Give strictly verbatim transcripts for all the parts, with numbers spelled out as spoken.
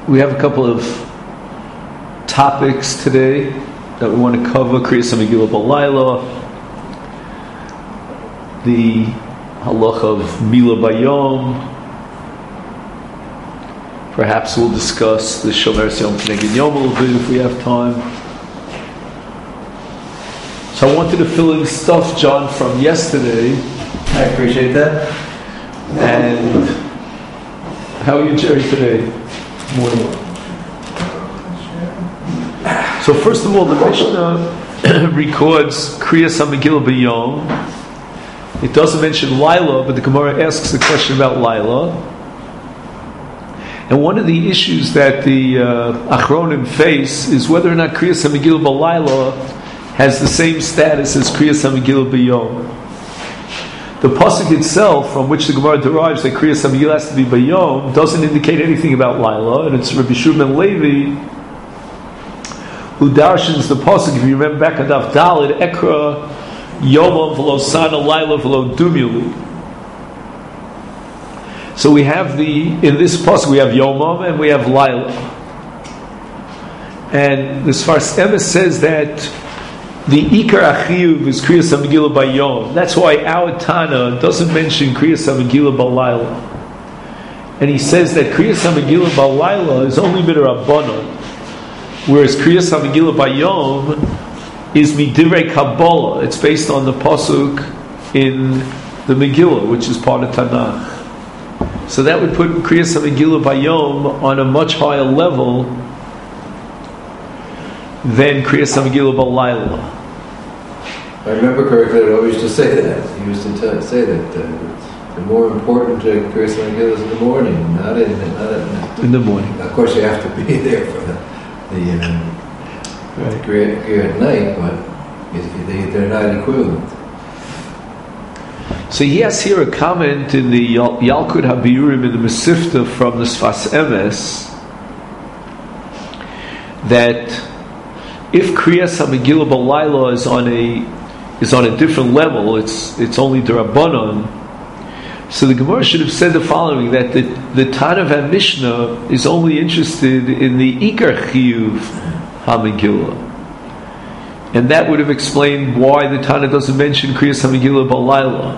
we have a couple of topics today that we want to cover. Kriyas HaMegillah B'Layla, the halacha of Mila Bayom. Perhaps we'll discuss the Shomer Yom K'neged Yom a little bit if we have time. So I wanted to fill in stuff, John, from yesterday. I appreciate that. And how are you, Jerry, today? Morning. So first of all, the Mishnah records Kriyas HaMegillah B'Yom. It doesn't mention Laila, but the Gemara asks a question about Laila. And one of the issues that the uh, Achronim face is whether or not Kriyas HaMegillah B'Layla has the same status as Kriyas HaMegillah B'Yom. The pasuk itself, from which the Gemara derives that Kriyas HaMegillah has to be B'Yom, doesn't indicate anything about Laila, and it's Rabbi Shimon Levi who darshans the pasuk. If you remember back on Daf Daled, Ekra Yomam v'lo Sana Laila v'lo Dumuli. So we have the in this pasuk we have Yomam and we have Laila, and the Sfas Emes says that the Ikar Achiyuv is Kriyas HaMegillah B'Yom. That's why our Tana doesn't mention Kriyas HaMegillah B'Layla. And he says that Kriyas HaMegillah B'Layla is only Midrabbanan, whereas Kriyas HaMegillah B'Yom is Midivrei Kabbalah. It's based on the pasuk in the Megillah, which is part of Tanakh. So that would put Kriyas HaMegillah B'Yom on a much higher level than Kriyas HaMegillah B'Layla. I remember correctly, I always used to say that. He used to t- say that uh, the more important uh, Kriyas HaMegillah is in the morning, not in, not at night. In the morning. Of course, you have to be there for the, the um, right. Kriya at night, but they, they're not equivalent. So he has here a comment in the Yalkut HaBiurim in the Mesifta from the Sfas Emes that if Kriyas HaMegillah B'Layla is on a is on a different level, it's it's only D'Rabbanan. So the Gemara should have said the following: that the the Tana VaMishnah is only interested in the Ikar Chiyuv HaMegillah, and that would have explained why the Tana doesn't mention Kriyas HaMegillah B'Layla.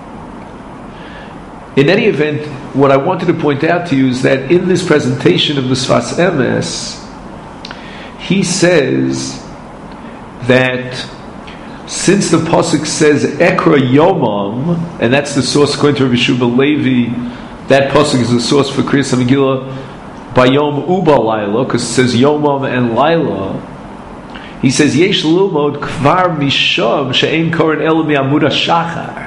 In any event, what I wanted to point out to you is that in this presentation of the Sfas Emes, he says that since the pasuk says Ekra Yomam, and that's the source according to Rabbi Shimon Levi, that pasuk is the source for Kriyas HaMegillah Bayom Uba Laila, because it says Yomam and Laila. He says Yesh Lilmod Kvar Misham She'ein Koren Elo Mi'amud HaShachar.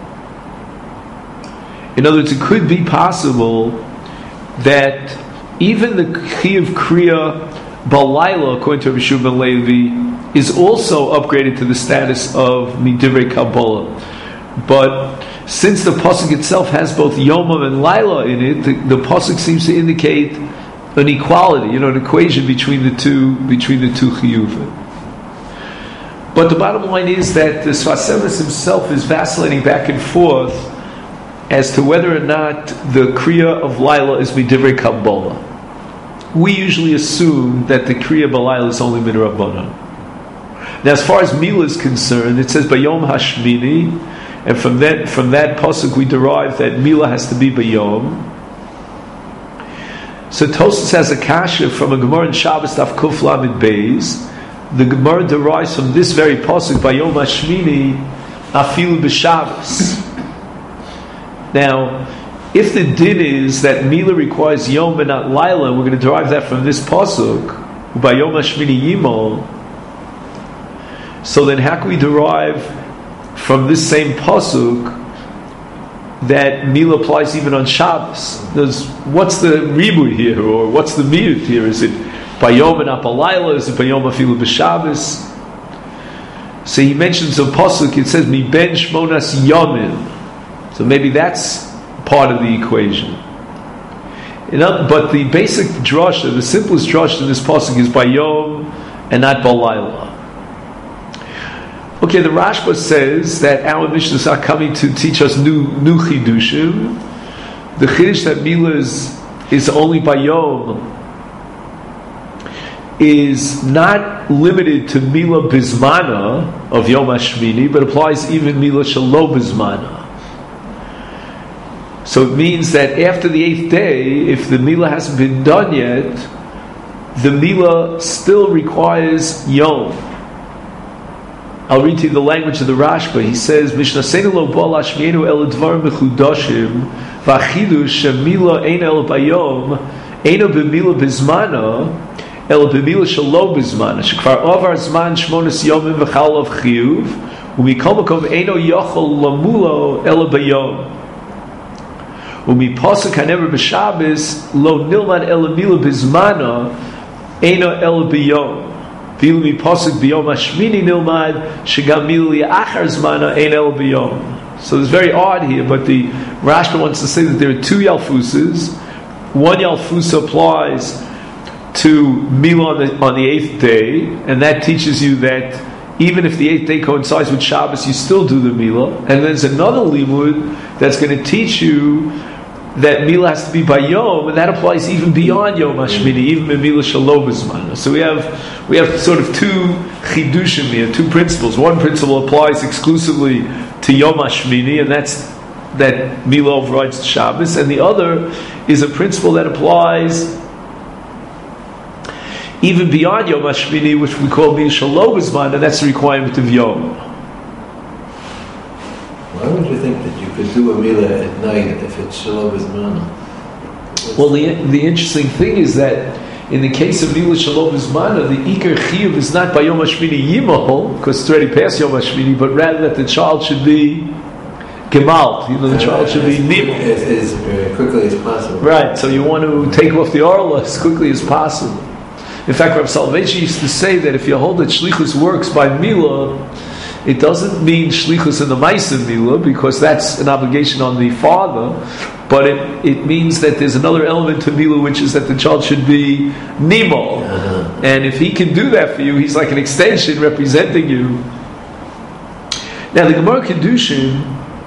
In other words, it could be possible that even the Chiyuv Kriya B'Layla, according to Rabbi Shimon Levi, is also upgraded to the status of Midivrei Kabbalah. But since the pasuk itself has both Yomam and Laila in it, the, the pasuk seems to indicate an equality, you know, an equation between the two between the two chiyuvim. But the bottom line is that the Sfas Emes himself is vacillating back and forth as to whether or not the Kriya of Laila is Midivrei Kabbalah. We usually assume that the Kriya B'Layla is only Midrabbanan. Now, as far as Mila is concerned, it says Bayom Hashmini, and from that from that pasuk we derive that Mila has to be Bayom. So Tosfos has a kasha from a Gemara in Shabbos Daf Kuf Lamed Beis. The Gemara derives from this very pasuk Bayom Hashmini Afilu B'Shabbos. Now, if the din is that Mila requires Yom and not Laila, we're going to derive that from this pasuk, Bayom Hashmini Yimol. So then, how can we derive from this same pasuk that Mila applies even on Shabbos? There's, what's the ribu here, or what's the miut here? Is it Bayom and not Laila? Is it Bayom Afilu B'Shabbos? So he mentions a pasuk. It says Mi Ben Shmonas Yomim. So maybe that's part of the equation. Other, but the basic drasha, the simplest drasha in this pasuk is Bayom and not B'Layla. Okay, the Rashba says that our Mishnahs are coming to teach us new new chidushim. The chiddush that Mila is, is only Bayom is not limited to Mila Bismana of Yom HaShmini, but applies even Mila Shelo Bismana. So it means that after the eighth day, if the Mila hasn't been done yet, the Mila still requires Yom. I'll read to you the language of the Rashba. He says, Mishnah Seinu lo bo lashmienu el dvar mechudashim v'achidush shemila ein el bayom eino b'mila bizmana el b'mila shelo bizmana shekvar ovar zman shmonas yomim v'chal of chiyuv u'mikol makom eino yochol lamulo el bayom u'mipasuk hanever b'shabes lo nilmad el b'mila bizmana eino el bayom. So there's very odd here, but the Rashba wants to say that there are two Yalfusas. One Yalfusa applies to Mila on the, on the eighth day, and that teaches you that even if the eighth day coincides with Shabbos, you still do the Mila. And there's another Limud that's going to teach you that Mila has to be by Yom, and that applies even beyond Yom HaShmini, even in Mila Shelo B'zmana. So we have we have sort of two chidushim here, two principles. One principle applies exclusively to Yom HaShmini, and that's that Mila overrides Shabbos, and the other is a principle that applies even beyond Yom HaShmini, which we call Mila Shelo B'zmana, and that's the requirement of Yom. Why would you think that you could do a Mila at night if it's Shelo B'zmana? Well, the the interesting thing is that in the case of Mila Shelo B'zmana, the Iker Chiyuv is not by Yom HaShmini Yimahol, because it's already past Yom HaShmini, but rather that the child should be Gemalt, you know, the child should be Nimel. As, as uh, quickly as possible. Right, so you want to take off the Orla as quickly as possible. In fact, Rav Soloveitchik used to say that if you hold that Shlichus works by Mila, it doesn't mean shlichus in the Maisa Mila, because that's an obligation on the father, but it, it means that there's another element to Mila, which is that the child should be Nimol. Uh-huh. And if he can do that for you, he's like an extension representing you. Now the Gemara Kedushin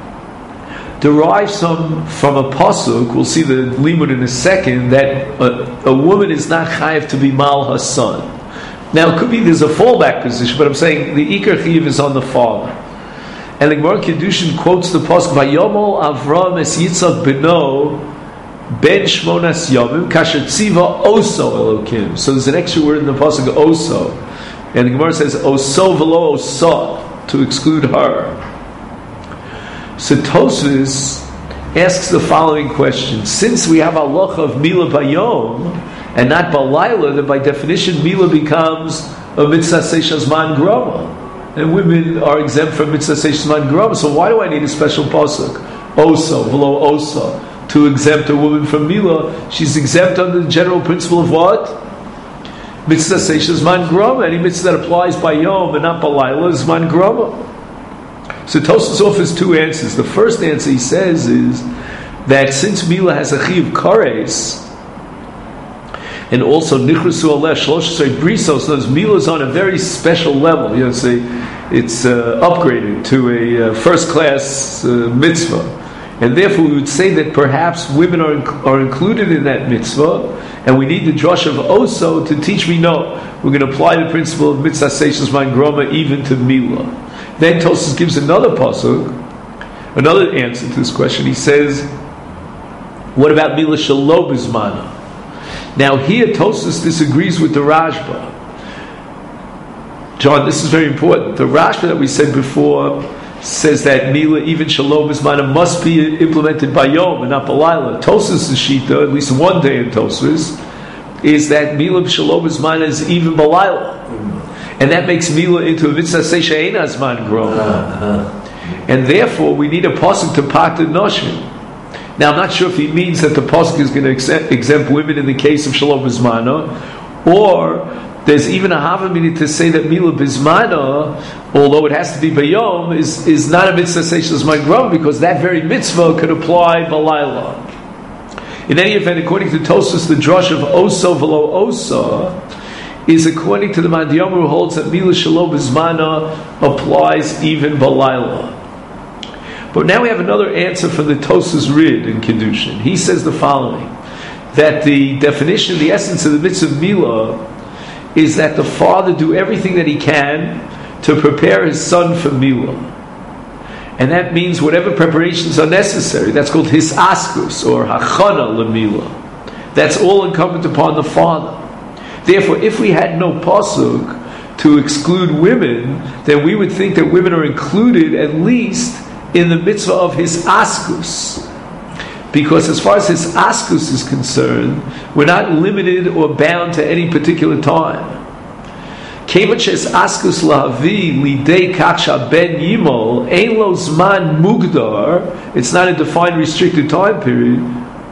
derives some from a pasuk, we'll see the limud in a second, that a, a woman is not chayav to be mal her son. Now, it could be there's a fallback position, but I'm saying the Iker Chiv is on the father. And the Gemara Kedushin quotes the pasuk, Vayomol Avram es Yitzchak beno ben shmonas yomim kasher tziva oso elokim. So there's an extra word in the pasuk, oso. And the Gemara says, oso velo oso, to exclude her. So Tosfos asks the following question. Since we have halacha of Mila Bayom, and not Balayla, then by definition Mila becomes a mitzvah seishazman groma, and women are exempt from mitzvah seishazman groma. So why do I need a special pasuk, osa, below osa, to exempt a woman from Mila? She's exempt under the general principle of what? Mitzvah seishazman groma. Any mitzvah that applies by Yom and not Balayla is man groma. So Tosfos offers two answers. The first answer he says is that since Mila has a chiyuv kares, and also nichrusu aleh shlosh brisos, those milas on a very special level. You know, say it's uh, upgraded to a uh, first class uh, mitzvah, and therefore we would say that perhaps women are inc- are included in that mitzvah, and we need the drush of oso to teach me no. We're going to apply the principle of mitzvah seishas man groma even to mila. Then Tosfos gives another pasuk, another answer to this question. He says, "What about mila shelo b'zmana?" Now here Tosfos disagrees with the Rashba. John, this is very important. The Rashba that we said before says that Mila, even Shalom B'zmana, must be implemented by Yom and not Balayla. Tosfos' shita, at least one day in Tosfos, is that Mila Shalom B'zmana is even Balayla. And that makes Mila into a mitzvah seisha ein azman groma. And therefore we need a pasuk to pater noshim. Now, I'm not sure if he means that the pasuk is going to exempt, exempt women in the case of Shalom B'zmana, or there's even a havamina to say that Mila B'zmana, although it has to be Bayom, is, is not a mitzvah seishas magrom, because that very mitzvah could apply Balayla. In any event, according to Tosfos, the drush of Oso v'lo Osa is according to the Mandiyama, who holds that Mila Shalom B'zmana applies even Balayla. But now we have another answer from the Tosfos Rid in Kedushin. He says the following, that the definition, the essence of the mitzvah Mila is that the father do everything that he can to prepare his son for Milah. And that means whatever preparations are necessary. That's called hisaskus, or hachana l'milah. That's all incumbent upon the father. Therefore, if we had no pasuk to exclude women, then we would think that women are included at least in the mitzvah of hisaskus. Because as far as hisaskus is concerned, we're not limited or bound to any particular time. It's not a defined restricted time period.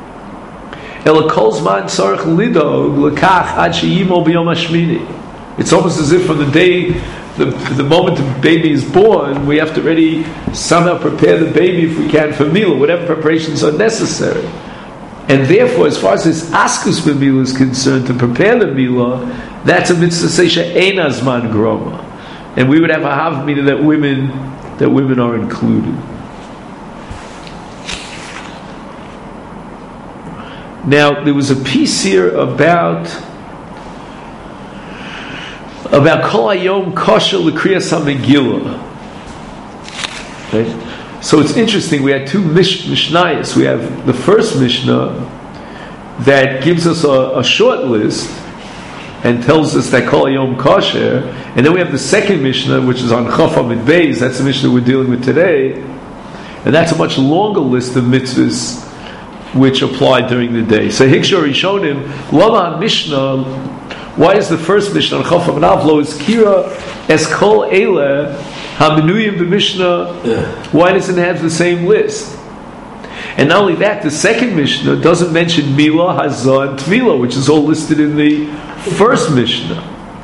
It's almost as if from the day, the, the moment the baby is born, we have to already somehow prepare the baby if we can for Milah, whatever preparations are necessary. And therefore, as far as this askus b'milah is concerned, to prepare the Milah, that's a mitzvah seisha eina zman groma, and we would have a havamina that women that women are included. Now, there was a piece here about about kol hayom kosher l'kriyas hamegillah. Okay, so it's interesting. We had two mish- mishnayos. We have the first mishnah that gives us a, a short list and tells us that kol hayom kosher, and then we have the second Mishnah, which is on Chaf Amid Beis. That's the Mishnah we're dealing with today, and that's a much longer list of mitzvahs which apply during the day. So Hikshor Rishonim, Lama Mishnah. Why is the first Mishnah on Chaf Amid Avlo is Kira es kol eile hamenuyim b'Mishnah? Why doesn't it have the same list? And not only that, the second Mishnah doesn't mention Milah, Hazah, and Tvilah, which is all listed in the first Mishnah.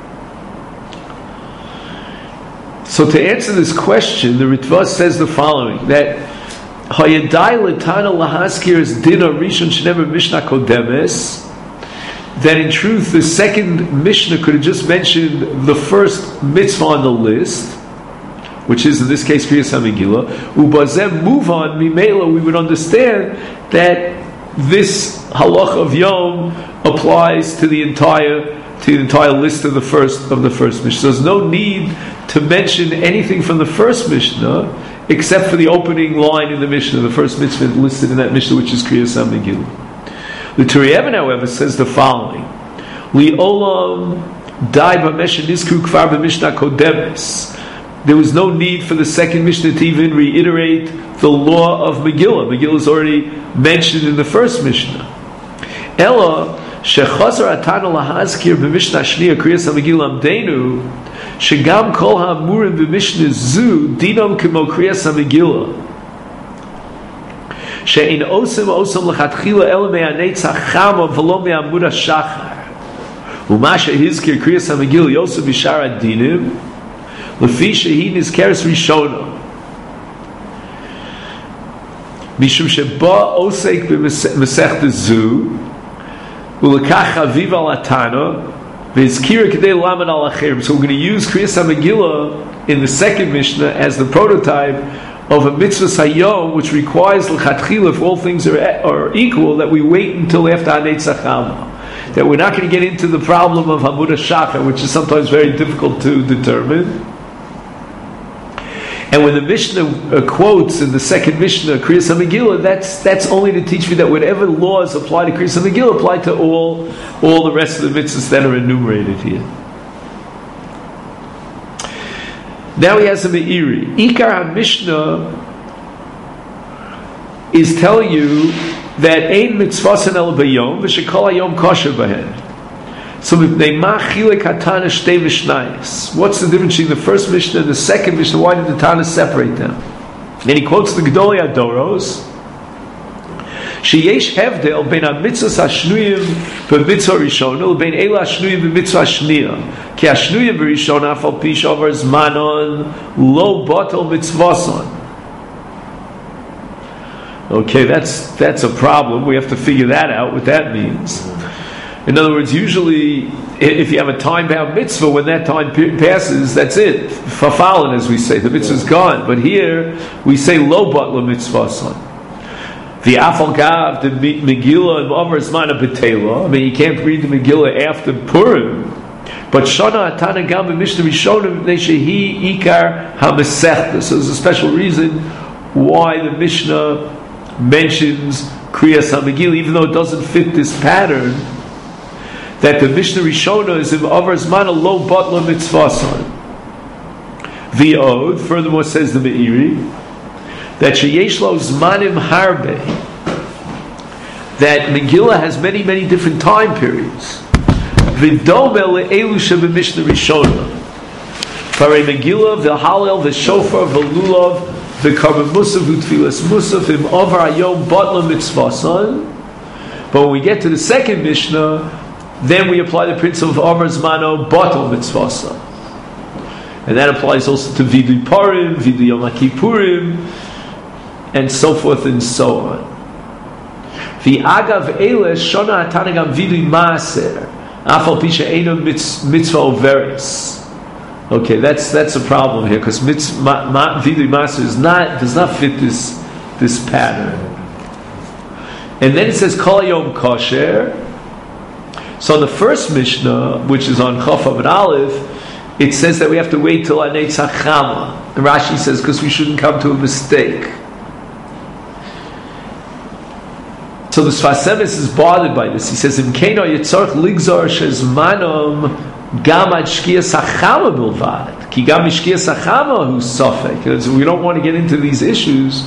So to answer this question, the Ritva says the following, that Hayadai L'tana Lahaskir is Dina Rishon Shnemer Mishnah Kodemes, that in truth the second Mishnah could have just mentioned the first mitzvah on the list, which is in this case Kriyas HaMegillah. Ubazem move on Mimela, we would understand that this halach of Yom applies to the entire to the entire list of the first of the first Mishnah. So there's no need to mention anything from the first Mishnah except for the opening line in the Mishnah, the first mitzvah listed in that Mishnah, which is Kriyas HaMegillah. The Turei Even, however, says the following: Li olam dai b'mesha nizkru kvar b'mishnah kodemes. There was no need for the second Mishnah to even reiterate the law of Megillah. Megillah is already mentioned in the first Mishnah. Ella shechazar atanu lahazkir b'mishnah shniya kriyas hamegillah amdeinu shegam kol ha'amurim b'mishnah zu dinam k'mo kriyas hamegillah she'in osem osem lechatchila ela me'aneitz hachama v'lo me'amud ha'shachar u'ma she'hizkir kriyas hamegillah yosef b'shar adinim Lefi shehi nizkeres rishona mishum sheba osek b'mesechta zu ulekach aviv al atana v'izkira k'dei lamed al acherim. So we're going to use Kriyas HaMegillah in the second Mishnah as the prototype of a mitzvah hayom, which requires l'chatchila, if all things are, are equal, that we wait until after Hanetz Hachama. That we're not going to get into the problem of Hamud HaShachar, which is sometimes very difficult to determine. And when the Mishnah uh, quotes in the second Mishnah Kriyas HaMegillah, that's that's only to teach me that whatever laws apply to Kriyas HaMegillah apply to all all the rest of the mitzvahs that are enumerated here. Now he has a Meiri. Ikar HaMishnah is telling you that ein mitzvasen el bayom v'shekol hayom kosher bahen. So what's the difference between the first Mishnah and the second Mishnah? Why did the Tana separate them? And he quotes the Gedolei Adoros. Sheyesh hevdel ben ha-mitzvos hashnuyim b'mitzvah rishona l'bein eila hashnuyim b'mitzvah hashniya. Ki hashnuyim b'rishona afal pi shovar zmanon lo batel mitzvason. Okay, that's that's a problem. We have to figure that out, what that means. In other words, usually, if you have a time-bound mitzvah, when that time passes, that's it. Fafalin, as we say, the mitzvah's gone. But here, we say lo batla mitzvah son. The afal gav, the Megillah, and Omer Zmana B'Tela. I mean, you can't read the Megillah after Purim. But Shana Atana Gam Mishnah Rishonim Shehi Ikar HaMesechta. So there's a special reason why the Mishnah mentions Kriyas HaMegillah, even though it doesn't fit this pattern. That the Mishnah Rishona is in Avar Zman Lo Batla Mitzvasan. V'od, furthermore says the Meiri, that Sheyesh Lo Zmanim Harbe, that Megillah has many, many different time periods. V'dome le'elu sheba Mishnah Rishona. Parei Megillah, v'halel, v'shofar, v'lulav, v'karban musaf, v'tfilas musaf, im Avar Ayom Batla Mitzvasan. But when we get to the second Mishnah, then we apply the principle of Amar Zmano Batal Mitzvasa. And that applies also to Vidui Parim, Vidui Yom Kippurim, and so forth and so on. V'agav Eile Shona Hatanagam Vidui Maaser Afal Pisha Eino Mitzvah Overis. Okay, that's that's a problem here, because ma, ma, Vidui Maaser is not, does not fit this, this pattern. And then it says Kol Yom Kosher. So the first Mishnah, which is on Chaf Amud Aleph, it says that we have to wait till Anei Tzachama. And Rashi says because we shouldn't come to a mistake. So the Sfas Emes is bothered by this. He says, "Im keino yitzarch ligzar shezmanom gam ad shkias hachama bilvad, ki gam mishkias hachama hu safek." Because we don't want to get into these issues.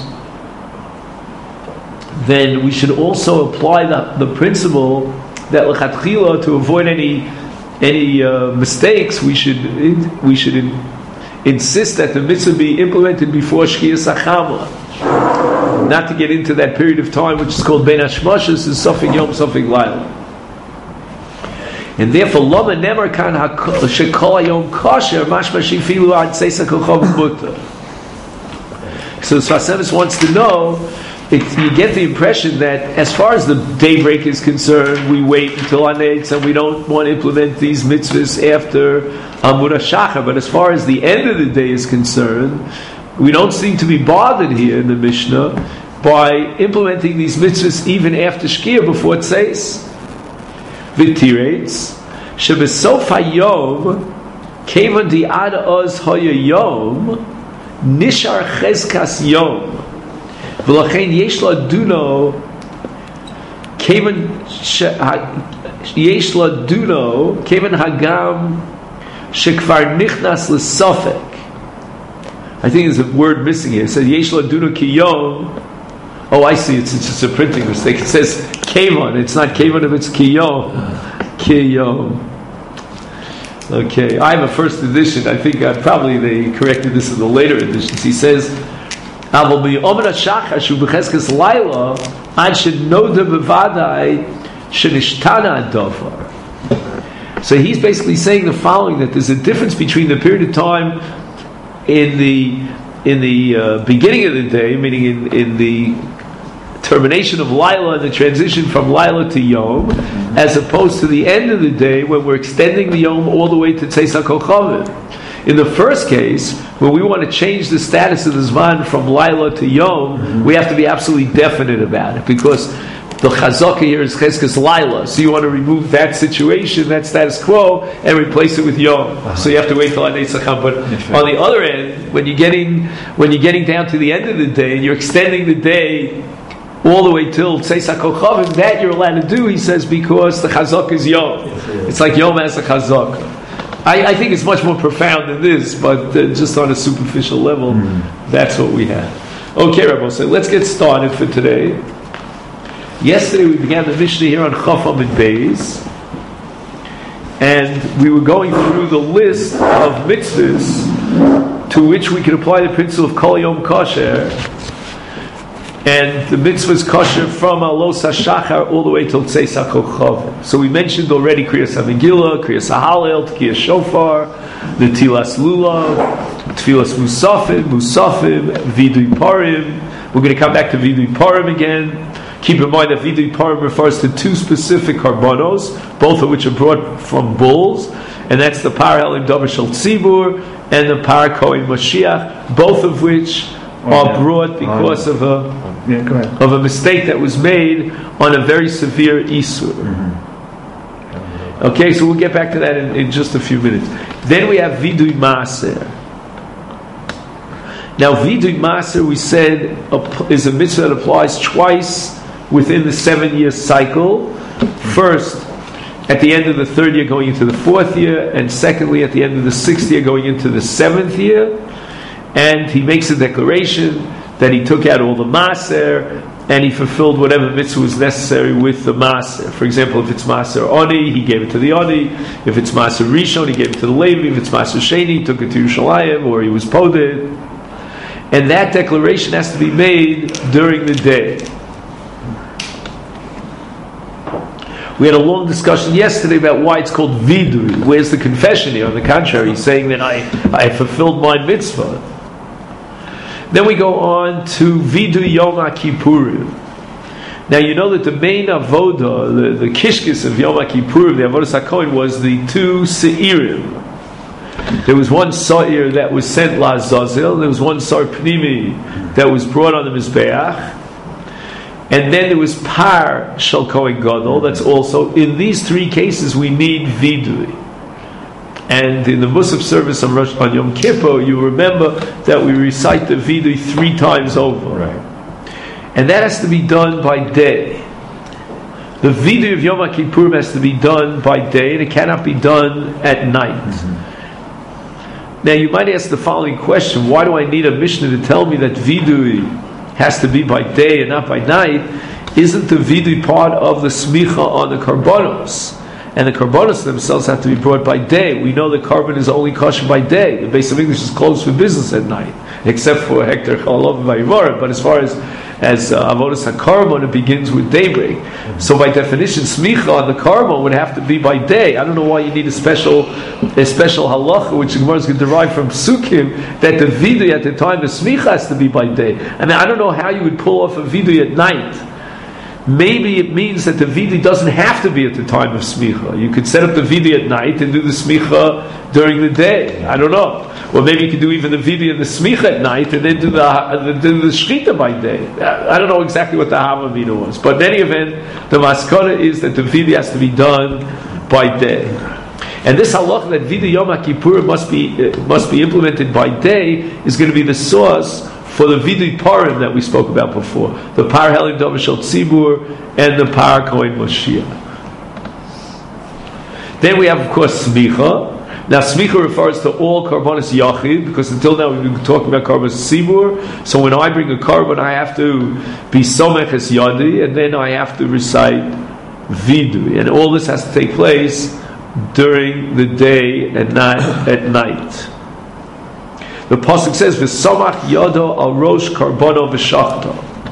Then we should also apply the, the principle that l'chatchila, to avoid any any uh, mistakes, we should in, we should in, insist that the mitzvah be implemented before Shkiyas HaChamla, not to get into that period of time which is called Ben Hashmashas and Sofik Yom Sofik Laila. And therefore, Lama Nemer Kan Shekol Yom Kosher Mashma Shifilu Ad Seisa Kochov Mutta. So the Sfas Emes wants to know. It, you get the impression that as far as the daybreak is concerned, we wait until Anetz and we don't want to implement these mitzvahs after Amud HaShachar. But as far as the end of the day is concerned, we don't seem to be bothered here in the Mishnah by implementing these mitzvahs even after Shkia, before Tzeis. V'tiretz shebesof hayom kevan di ad oz hoya yom nishar chezkas yom. V'lachein yesh laduno kevan yesh laduno kevan hagam shekvar nichnas l'safek. I think there's a word missing here. It says yesh laduno kiyom. Oh, I see. It's, it's just a printing mistake. It says kevan. It's not kevan if it's kiyom. Kiyom. Okay, I have a first edition. I think uh, probably they corrected this in the later editions. He says. So he's basically saying the following, that there's a difference between the period of time in the in the uh, beginning of the day, meaning in, in the termination of Laila and the transition from Laila to Yom, as opposed to the end of the day when we're extending the Yom all the way to Tzeis HaKochavim. In the first case, when we want to change the status of the Zman from Laila to Yom, mm-hmm. we have to be absolutely definite about it, because the Chazaka here is Cheskes Laila. So you want to remove that situation, that status quo, and replace it with Yom. Uh-huh. So you have to wait till Anei Tzacham. But on the other end, when you're getting when you're getting down to the end of the day, and you're extending the day all the way till Tzeis HaKochavim, that you're allowed to do, he says, because the Chazak is Yom. It's like Yom as a Chazak. I, I think it's much more profound than this, but uh, just on a superficial level, mm. that's what we have. Okay, Rabbi, so let's get started for today. Yesterday we began the Mishnah here on Chaf Amud Beis, and we were going through the list of mitzvahs to which we could apply the principle of Kol Yom Kosher, and the mitzvah is kosher from Alos HaShachar all the way till Tzeis HaKochavim. So we mentioned already Kriyas HaMegillah, Kriyas HaHalel, Tkiyas Shofar, the Tilas Lulav, Tfilas Musafim, Musafim, Vidui Parim. We're going to come back to Vidui Parim again. Keep in mind that Vidui Parim refers to two specific karbonos, both of which are brought from bulls, and that's the Par Helim Davar Shel Tzibur and the Par Kohen Mashiach, both of which are brought because of a yeah, go ahead. of a mistake that was made on a very severe isur. Mm-hmm. Okay, so we'll get back to that in, in just a few minutes. Then we have Vidui Maaser. Now, Vidui Maaser, we said, is a mitzvah that applies twice within the seven-year cycle. First, at the end of the third year going into the fourth year, and secondly, at the end of the sixth year going into the seventh year. And he makes a declaration that he took out all the Maaser, and he fulfilled whatever mitzvah was necessary with the Maaser. For example, if it's Maaser Oni, he gave it to the Oni. If it's Maaser Rishon, he gave it to the Levi. If it's Maaser Sheni, he took it to Yerushalayim, or he was poded. And that declaration has to be made during the day. We had a long discussion yesterday about why it's called Vidui. Where's the confession here? On the contrary, he's saying that I, I fulfilled my mitzvah. Then we go on to Vidui Yom HaKippurim. Now you know that the main avoda, the, the kishkis of Yom HaKippurim, the avodas HaKohen, was the two seirim. There was one sa'ir that was sent la'azazel, there was one sa'ir pnimi that was brought on the Mizbeach, and then there was par shel Kohen Gadol. That's also, in these three cases we need vidui. And in the Musaf service on, Rosh, on Yom Kippur, you remember that we recite the vidui three times over. Right. And that has to be done by day. The vidui of Yom HaKippurim has to be done by day, and it cannot be done at night. Mm-hmm. Now you might ask the following question: why do I need a Mishnah to tell me that vidui has to be by day and not by night? Isn't the vidui part of the smicha on the karbanos? And the karbanos themselves have to be brought by day. We know the carbon is only kosher by day. The base of English is closed for business at night, except for hektar chalov v'ayivor. But as far as as uh, avodas hakarbon, it begins with daybreak. Mm-hmm. So by definition, smicha on the carbon would have to be by day. I don't know why you need a special a special halacha, which the Gemara is going to derive from Sukkim, that the vidui at the time the smicha has to be by day. I mean, I don't know how you would pull off a vidui at night. Maybe it means that the vidui doesn't have to be at the time of smicha. You could set up the vidui at night and do the smicha during the day. I don't know. Or maybe you could do even the vidui and the smicha at night and then do the do the shechita by day. I don't know exactly what the havamina was, but in any event, the maskara is that the vidui has to be done by day. And this halacha that vidui Yom HaKippur must be uh, must be implemented by day is going to be the source for the vidui parim that we spoke about before, the par helim davar shel tzibur and the par kohen Moshiach. Then we have, of course, smicha. Now, smicha refers to all karbanos yachid, because until now we've been talking about karbanos tzibur. So when I bring a karban, I have to be somech es yadi, and then I have to recite vidui, and all this has to take place during the day and not at night. The pasuk says, "V'samach yado al rosh karbono v'shachta."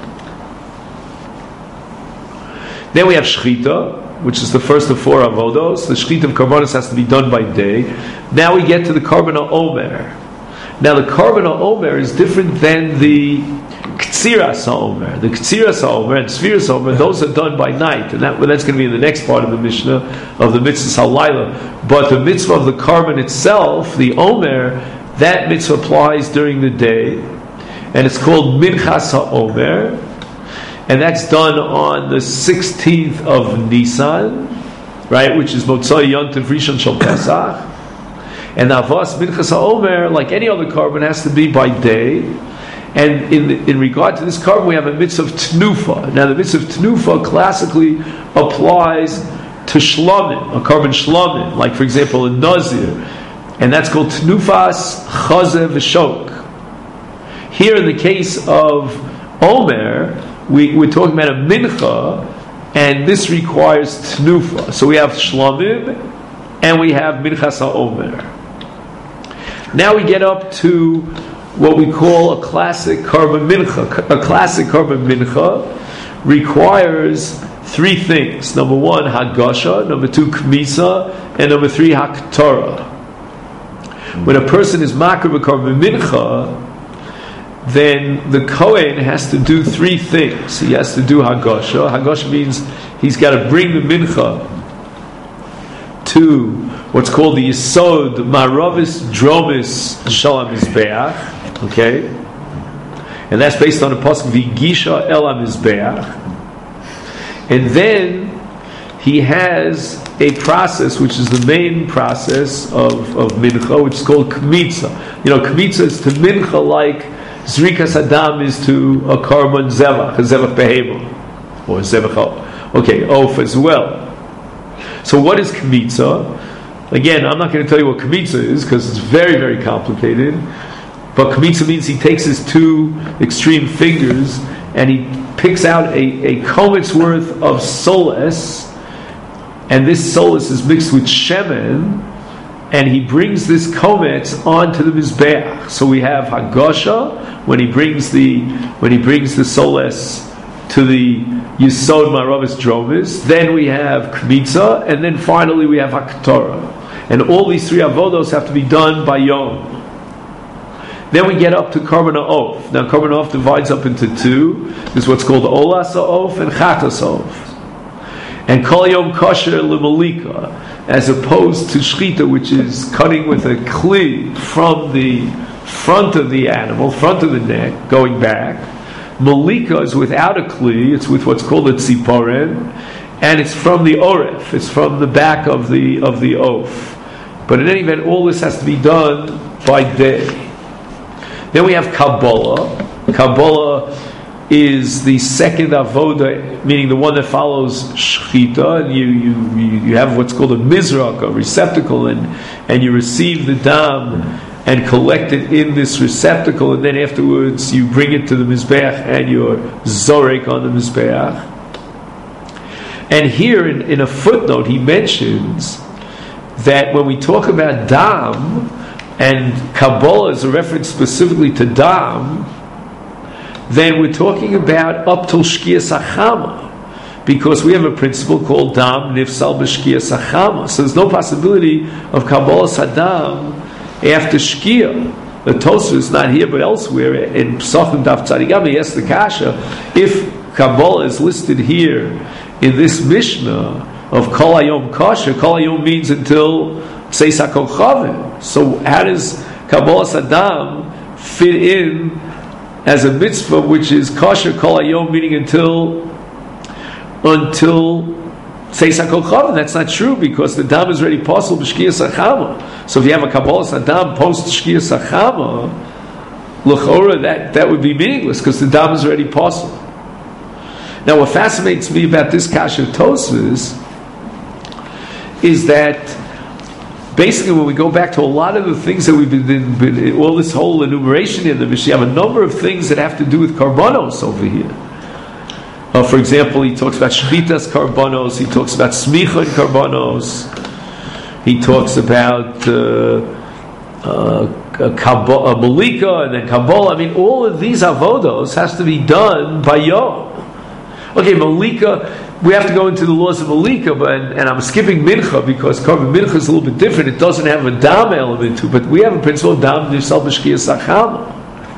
Then we have shechita, which is the first of four avodos. The shechita of karbonos has to be done by day. Now we get to the karban ha'omer. Now the karban ha'omer is different than the ktziras ha'omer. The ktziras ha'omer and sfiras ha'omer, those are done by night, and that, well, that's going to be in the next part of the Mishnah of the mitzvah halayla. But the mitzvah of the karban itself, the omer, that mitzvah applies during the day, and it's called minchas ha'omer, and that's done on the sixteenth of Nisan, right, which is Motzai Yontiv Rishon Shel Pesach. And avos minchas ha'omer, like any other carbon, has to be by day. And in in regard to this carbon, we have a mitzvah of tnufa. Now, the mitzvah of tnufa classically applies to shlamim, a carbon shlamim, like for example in Nazir. And that's called Tnufas Chazeh V'Shok. Here in the case of Omer, we, we're talking about a mincha, and this requires Tnufa. So we have Shlamim, and we have Minchas HaOmer. Now we get up to what we call a classic Karban Mincha. A classic Karban Mincha requires three things. Number one, Hagasha. Number two, Kmisa. And number three, Haktara. When a person is makar b'karban mincha, then the Kohen has to do three things. He has to do Hagasha. Hagasha means he's got to bring the mincha to what's called the Yisod Maravis Dromis Shalom Mizbeach. Okay? And that's based on the pasuk V'gisha El HaMizbeach. And then he has a process which is the main process of, of mincha, which is called kmitza. You know, kmitza is to mincha like zrikas adam is to a korban zevach, a zevach behema, or a zevach, okay, oaf as well. So what is kmitza? Again, I'm not going to tell you what kmitza is because it's very, very complicated. But kmitza means he takes his two extreme fingers and he picks out a, a kometz worth of soles, and this soles is mixed with shemen, and he brings this kometz onto the mizbeach. So we have hagasha when he brings the when he brings the soles to the Yisod Maravis Dromis. Then we have Kmitza, and then finally we have Haktorah. And all these three avodos have to be done by Yom. Then we get up to Korban Ha'of. Now Korban Ha'of divides up into two. There's what's called Olas Ha'of and Chatas Ha'of. And Kol Yom Kosher L'Malika, as opposed to Shchita, which is cutting with a kli from the front of the animal, front of the neck, going back. Malika is without a kli, it's with what's called a tziporen, and it's from the oref, it's from the back of the of the oaf. But in any event, all this has to be done by day. Then we have Kabbalah. Kabbalah is the second avoda, meaning the one that follows shchita, and you you you have what's called a mizrak, a receptacle, and and you receive the dam and collect it in this receptacle, and then afterwards you bring it to the mizbeach and you're zorek on the mizbeach. And here in, in a footnote he mentions that when we talk about dam, and Kabbalah is a reference specifically to dam, then we're talking about up till shkiyas achama, because we have a principle called dam nifsal b'shkiyas achama. So there's no possibility of Kabbalah sadam after Shkia. The Tosfos is not here but elsewhere in Psachim Daf Tzadikam. He asked the Kasha, if Kabbalah is listed here in this Mishnah of Kol Hayom Kosher, Kol Hayom means until Tzeis HaKochavim. So how does Kabbalah Sadam fit in as a mitzvah which is Kosher Kol Hayom, meaning until until Tzeis HaKochavim? That's not true, because the dam is already possible b'shkiyas achama. So if you have a Kabbalah Sadam post shkiyas achama, l'chora, that that would be meaningless because the dam is already possible. Now, what fascinates me about this kasha Tosfos is that basically when we go back to a lot of the things that we've been, been all this whole enumeration in the Mishnah, you have a number of things that have to do with karbanos over here. Uh, for example, he talks about shchitas karbanos, he talks about smicha and karbanos, he talks about uh, uh, Kabbalah, uh, Malika, and then Kabbalah. I mean, all of these avodos has to be done by Yom. Okay, Malika, we have to go into the laws of Malika, but, and, and I'm skipping Mincha because Korban Mincha is a little bit different. It doesn't have a dam element to it, but we have a principle of dam nifsal b'shkiyas achama.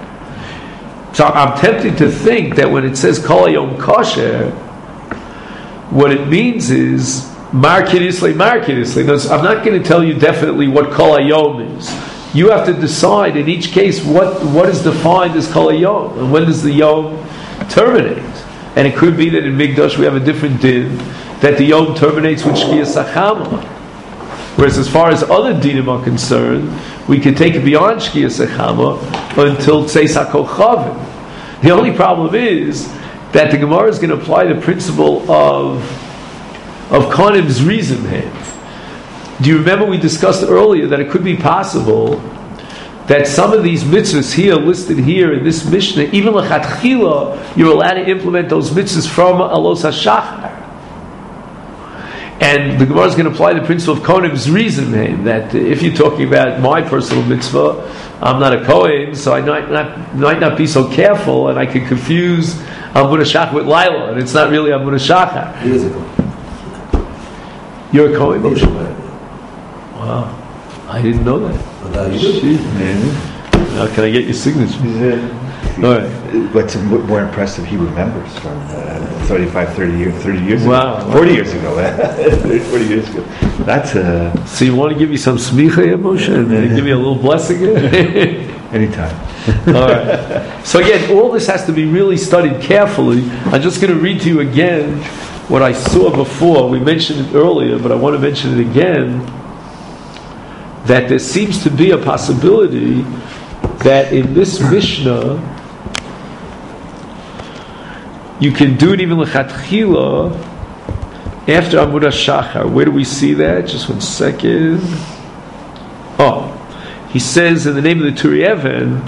So I'm tempted to think that when it says Kol Hayom Kosher, what it means is Mar Kidduslei, Mar Kidduslei. I'm not going to tell you definitely what Kol Hayom is. You have to decide in each case what, what is defined as Kol Hayom, and when does the Yom terminate. And it could be that in Mikdash we have a different din, that the Yom terminates with Shkiyas Achama. Whereas as far as other dinim are concerned, we can take it beyond Shkiyas Achama until Tzeis HaKochavim. The only problem is that the Gemara is going to apply the principle of of Konim's reason here. Do you remember we discussed earlier that it could be possible that some of these mitzvahs here, listed here in this Mishnah, even l'chatchila, you're allowed to implement those mitzvahs from Alos HaShachar. And the Gemara is going to apply the principle of Konim's reason, that if you're talking about my personal mitzvah, I'm not a Kohen, so I might not, might not be so careful, and I can confuse Amun HaShachar with Laila, and it's not really Amun HaShachar. He is a Kohen. You're a Kohen? Wow. I didn't know that. Well, you do. Jeez, man. Now can I get your signature? Yeah. All right. What's more impressive, he remembers from uh, thirty-five, thirty years, thirty years wow. ago. forty years ago. forty years ago. That's uh So you want to give me some smicha emotion and give me a little blessing? anytime. All right. So again, all this has to be really studied carefully. I'm just going to read to you again what I saw before. We mentioned it earlier, but I want to mention it again, that there seems to be a possibility that in this Mishnah, you can do it even lechatchila after Amud HaShachar. Where do we see that? Just one second. Oh, he says in the name of the Turi Even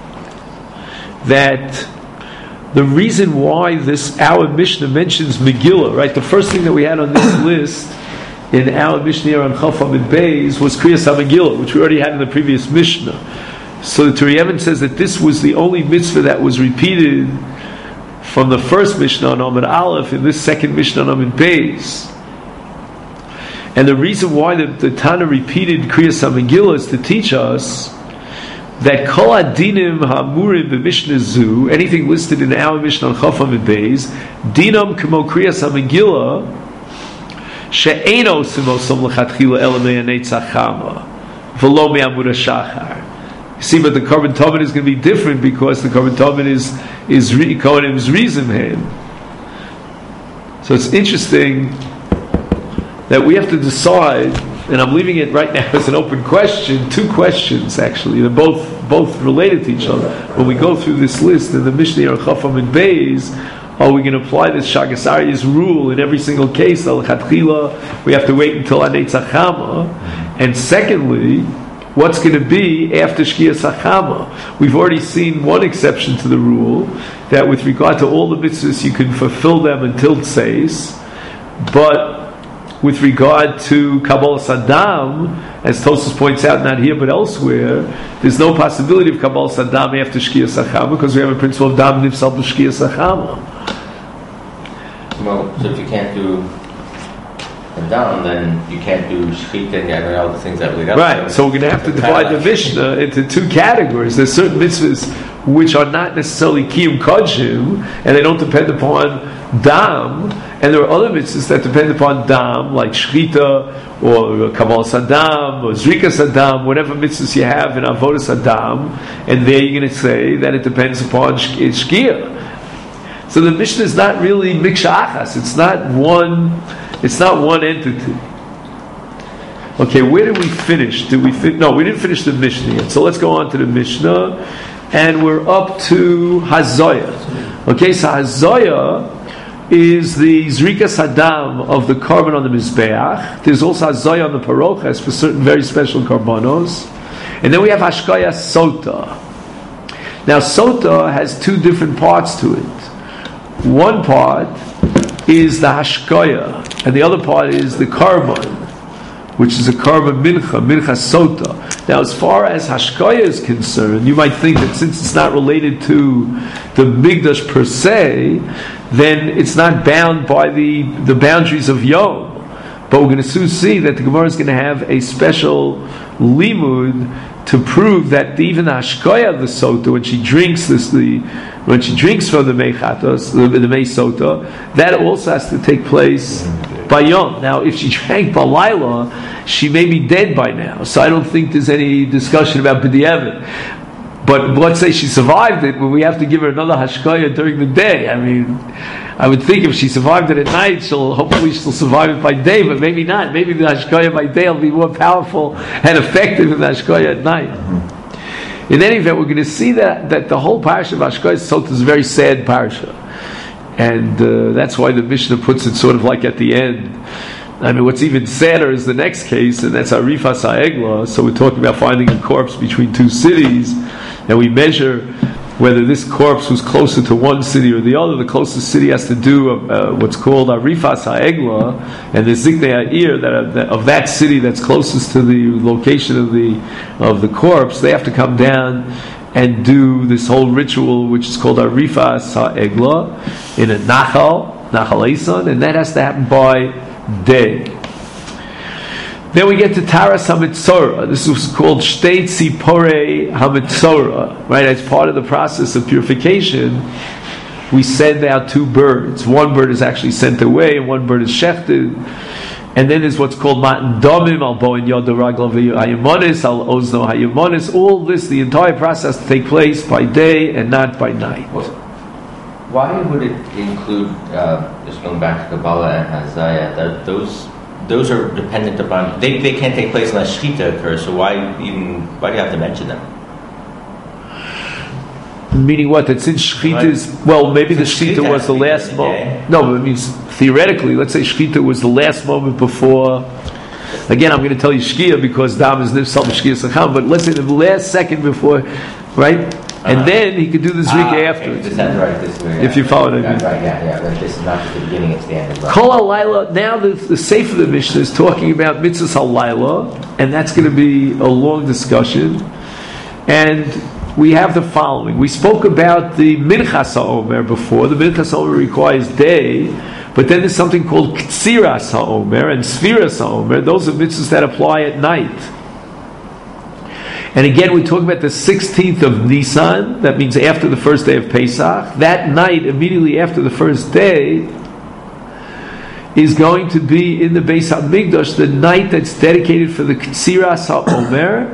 that the reason why this our Mishnah mentions Megillah, right? The first thing that we had on this list in our Mishnah on Chaf Amid Beis was Kriyas HaMegillah, which we already had in the previous Mishnah. So the Turi Even says that this was the only mitzvah that was repeated from the first Mishnah on Amid Aleph in this second Mishnah on Amid Beis. And the reason why the, the Tana repeated Kriyas HaMegillah is to teach us that Kol Adinim Hamurim b'Mishnah Zu, anything listed in our Mishnah on Chaf Amid Beis, Dinam K'mo Kriyas HaMegillah, She'eno Simosam L'Chatchila Ela Me'anei Tzachama, V'lo Me'amud HaShachar. You see, but the Korban Tovin is going to be different because the Korban Tovin is is Kohanim's Rizimhem. So it's interesting that we have to decide. And I'm leaving it right now as an open question, two questions actually, they're both both related to each other. When we go through this list in the Mishnah or Chaf Amid Beis, are we going to apply this Shagas Aryeh's rule in every single case? Al Chatchila, we have to wait until Anei Tzachama. And secondly, what's going to be after Shkiyas HaChama? We've already seen one exception to the rule, that with regard to all the mitzvahs, you can fulfill them until Tzeis, but with regard to Kabbalas Adam, as Tosfos points out, not here but elsewhere, there's no possibility of Kabbalas Adam after Shkiyas HaChama because we have a principle of Dam Nifsal B'Shkiyas HaChama. Well, so if you can't do Adam, then you can't do Shchita and all the things that we got. Right, so we're going to have to divide the Mishnah into two categories. There's certain mitzvahs which are not necessarily Kiyum Kodshim, and they don't depend upon Dam, and there are other mitzvahs that depend upon Dam, like Shchita, or Kabbalas Adam, or Zrikas Adam, whatever mitzvahs you have in Avodas Adam, and there you're going to say that it depends upon Shkia. So the Mishnah is not really Miksha Achas, it's not one, it's not one entity. Okay, where did we finish? Did we fin- No, we didn't finish the Mishnah yet, so let's go on to the Mishnah, and we're up to Hazoya. Okay, so Hazoya is the Zrikas Hadam of the carbon on the Mizbeach. There's also Hazoya on the Parochas for certain very special carbonos. And then we have Hashkaya Sota. Now Sota has two different parts to it. One part is the Hashkaya, and the other part is the carbon, which is a carbon mincha, mincha sota. Now, as far as Hashkaya is concerned, you might think that since it's not related to the Migdash per se, then it's not bound by the, the boundaries of Yom. But we're going to soon see that the Gemara is going to have a special limud to prove that even the Hashkaya of the sota, when she drinks this, the when she drinks from the Meichatos, the, the Mei Sota, that also has to take place by Yom. Now, if she drank Balayla, she may be dead by now. So I don't think there's any discussion about B'diavad. But let's say she survived it, well, we have to give her another Hashkaya during the day. I mean, I would think if she survived it at night, she'll hopefully she'll survive it by day, but maybe not. Maybe the Hashkaya by day will be more powerful and effective than the Hashkaya at night. In any event, we're going to see that, that the whole parasha of Hashkaya Sota is a very sad parasha. And uh, that's why the Mishnah puts it sort of like at the end. I mean, what's even sadder is the next case, and that's Arifas HaEgla. So we're talking about finding a corpse between two cities, and we measure whether this corpse was closer to one city or the other. The closest city has to do uh, what's called Arifas HaEgla, and the Ziknei Ha'ir that of that city that's closest to the location of the of the corpse, they have to come down and do this whole ritual, which is called Arifas HaEgla, in a Nachal, Nachal Eisan, and that has to happen by day. Then we get to Taras HaMitzorah. This was called Shtei Tzipore HaMitzorah, right? As part of the process of purification, we send out two birds. One bird is actually sent away, and one bird is shechted. And then there's what's called Matan Domim, Al Boin Yodo Raglav Hayamonis, Al Ozno Hayamonis. All this, the entire process, to take place by day and not by night. Why would it include, uh, just going back to Kabbalah and Hazaya, that those those are dependent upon, they, they can't take place unless Shechita occurs, so why even, why do you have to mention them? Meaning what? That since Shechita is, well, maybe the Shechita was the last moment. No, but it means theoretically, let's say Shechita was the last moment before. Again, I'm going to tell you Shkia because Dam is Nifsal Shkia Sacham, but let's say the last second before, right? And uh-huh. then he could do the Zrika ah, afterwards. Okay. That's right, this way. If you follow it. Right, yeah, yeah. Right. This is not just the beginning, it's the end as well. Kol HaLayla, now the, the Sefer of the Mishnah is talking about Mitzvahs HaLayla, and that's going to be a long discussion. And we have the following. We spoke about the Minchas HaOmer before. The Minchas HaOmer requires day, but then there's something called Ktsiras HaOmer and Sfiras HaOmer. Those are mitzvahs that apply at night. And again, we talk about the sixteenth of Nisan, that means after the first day of Pesach. That night, immediately after the first day, is going to be in the Beis HaMikdash, the night that's dedicated for the Ktsiras HaOmer.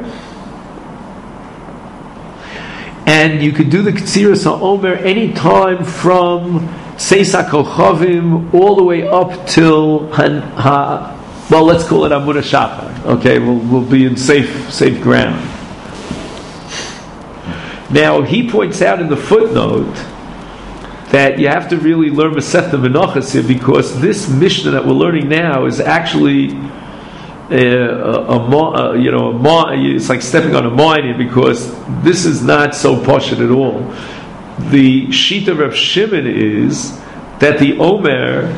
And you could do the Ktsiras HaOmer any time from Seis HaKochavim all the way up till Han, ha, well, let's call it Amud HaShachar. Okay, we'll, we'll be in safe safe ground. Now, he points out in the footnote that you have to really learn Masechta Menachos here, because this Mishnah that we're learning now is actually a, a, a, a you know, a, it's like stepping on a mine here, because this is not so poshut at all. The Shita of Rav Shimon is that the Omer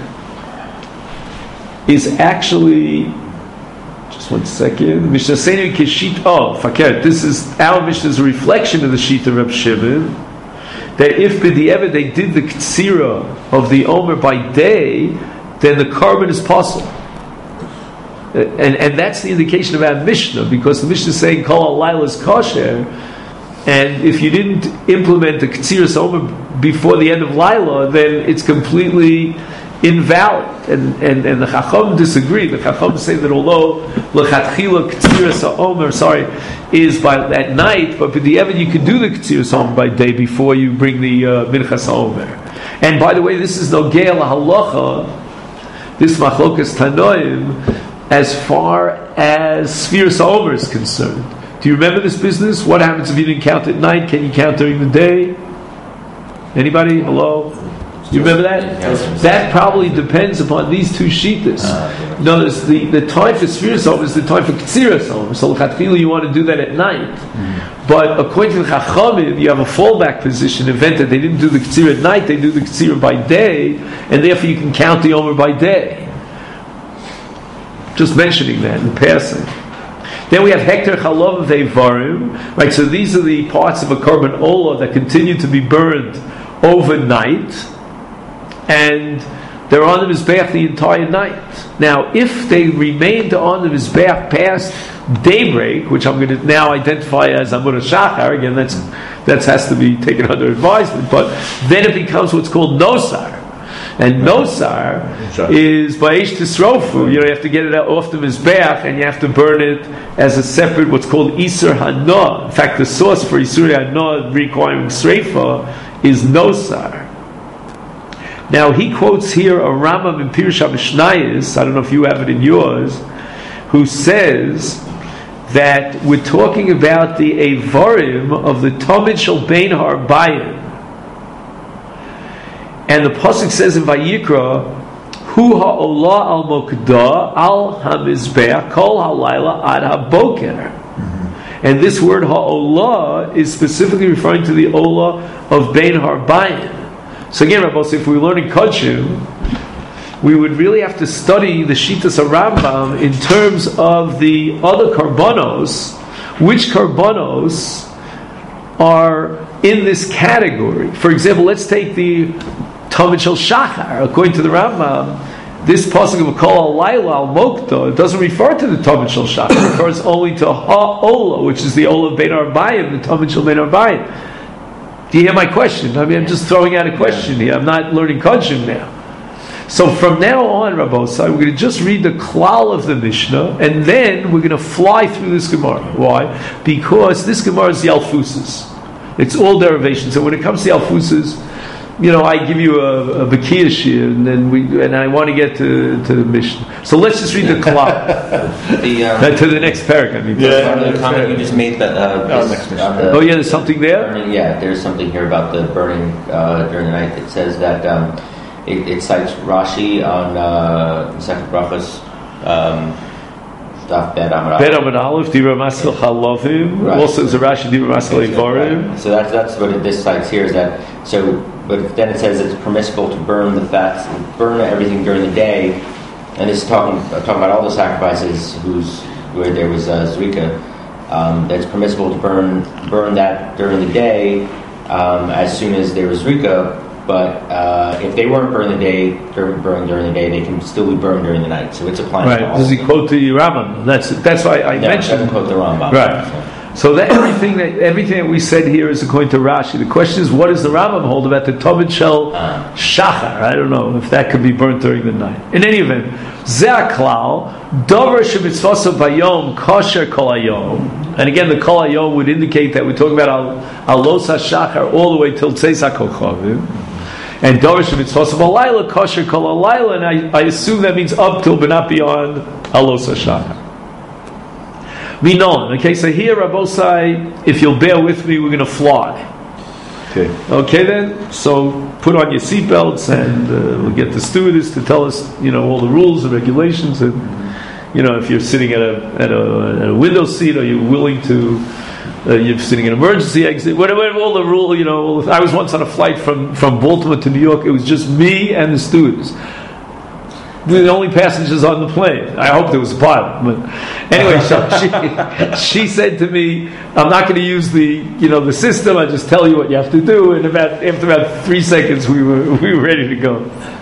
is actually, just one second, Mishnah Seinu Kishit, oh, fakir, this is, our Mishnah is a reflection of the Shita of Rav Shimon, that if b'di'evet they did the Ktsira of the Omer by day, then the carbon is possible. And, and that's the indication of our Mishnah, because the Mishnah is saying Kol HaLayla is kosher, and if you didn't implement the Ktsiras Omer before the end of Laila, then it's completely invalid. And, and, and the Chacham disagree. The Chacham say that although L'chatchila Ktsiras Omer, sorry, is by at night, but b'di'evet you can do the Ktsiras Omer by day before you bring the uh, Minchas Omer. And by the way, this is Nogea L'Halacha, this Machlokas Tanoim, as far as Sfiras Omer is concerned. Do you remember this business? What happens if you didn't count at night? Can you count during the day? Anybody? Hello? You remember that? That probably depends upon these two shitas. Notice the, the time for Sfiras Omer is the time for Ktsiras Omer. So l'chatchila you want to do that at night. Mm-hmm. But according to the Chachamim, you have a fallback position. Event that they didn't do the Ktsira at night, they do the Ktsira by day, and therefore you can count the Omer by day. Just mentioning that in passing. Then we have Hektar Chalav Vevarim, right? So these are the parts of a Korban Olah that continue to be burned overnight, and they're on the Mizbeach the entire night. Now, if they remained on the Mizbeach past daybreak, which I'm going to now identify as Amud HaShachar, again, that's that has to be taken under advisement, but then it becomes what's called Nosar. And Nosar is Ba'ish Tisrofu. You know, you have to get it off the Mizbeach and you have to burn it as a separate, what's called Isur Hana. In fact, the source for Isur Hana requiring Sreifa is Nosar. Now, he quotes here a Rambam in Pirush HaMishnayos, I don't know if you have it in yours, who says that we're talking about the Evarim of the Tomid Shel Bein HaArbayim. And the pasuk says in Vayikra, Hu ha'olah al mokdah al hamizbeach kol halayla ad haboker. And this word ha'olah is specifically referring to the olah of Bein HaArbayim. So again, Rabbi, if we were learning Kodshim, we would really have to study the Shitas of Rambam in terms of the other karbanos, which karbanos are in this category. For example, let's take the Tomid Shel Shachar. According to the Rambam, this pasuk of Kol HaLayla al Mokta, it doesn't refer to the Tomid Shel Shachar. It refers only to Ha'olah, which is the Olah of Bein HaArbayim, the Tomid Shel Bein HaArbayim. Do you hear my question? I mean, I'm just throwing out a question here. I'm not learning Kodshim now. So from now on, Rabbosai, we're going to just read the klal of the Mishnah, and then we're going to fly through this Gemara. Why? Because this Gemara is Yalfusis. It's all derivations. So when it comes to Yalfusis, you know, I give you a, a Bakia shir, and then we, and I want to get to, to the Mishnah. So let's just read the Kalam. The, um, uh, to the next parak, I mean. Yeah. on the comment you just made that uh, Oh, is- next mission. on the Oh, yeah, there's something there? burning, yeah, there's something here about the burning uh, during the night. It says that um, it, it cites Rashi on uh, Second Brachos. Um, Daf Bet Amud Bet Aleph. Amud Aleph, Dibra Maskal Chalovim. Right. Also, there's a Rashi, Dibra Maskal Eivarim. Right. So that's that's what it, this cites here is that so. But then it says it's permissible to burn the fats, burn everything during the day, and it's talking talking about all the sacrifices whose where there was uh, zrika. Um, that it's permissible to burn burn that during the day um, as soon as there was zrika. But uh, if they weren't burned the day, during, burned during the day, they can still be burned during the night. So it's applying. Right. To all Does he of them. quote the Rambam? That's that's why I No, it mentioned. doesn't quote the Rambam. Right. So that everything that everything that we said here is according to Rashi. The question is, what does the Rambam hold about the Tobit Shel Uh. Shachar? I don't know if that could be burnt during the night. In any event, Zeh Klal Dover Shemitzvasa Bayom Kosher Kol Hayom. And again, the Kol Hayom would indicate that we're talking about Al Alos HaShachar all the way till Tzeis HaKochavim. And Dover Shemitzvasa Balayla Kosher Kol Halayla, and I, I assume that means up till but not beyond Alos HaShachar. Minon. Okay, so here, Rabbosai, if you'll bear with me, we're going to fly. Okay. Okay, then. So put on your seatbelts, and uh, we'll get the stewardess to tell us, you know, all the rules and regulations, and you know, if you're sitting at a at a, at a window seat, are you willing to? Uh, you're sitting in an emergency exit. Whatever, all the rule. You know, I was once on a flight from from Baltimore to New York. It was just me and the stewardess. The only passengers on the plane. I hope there was a pilot, but anyway, so she, she said to me, "I'm not going to use the, you know, the system. I just tell you what you have to do." And about after about three seconds, we were we were ready to go.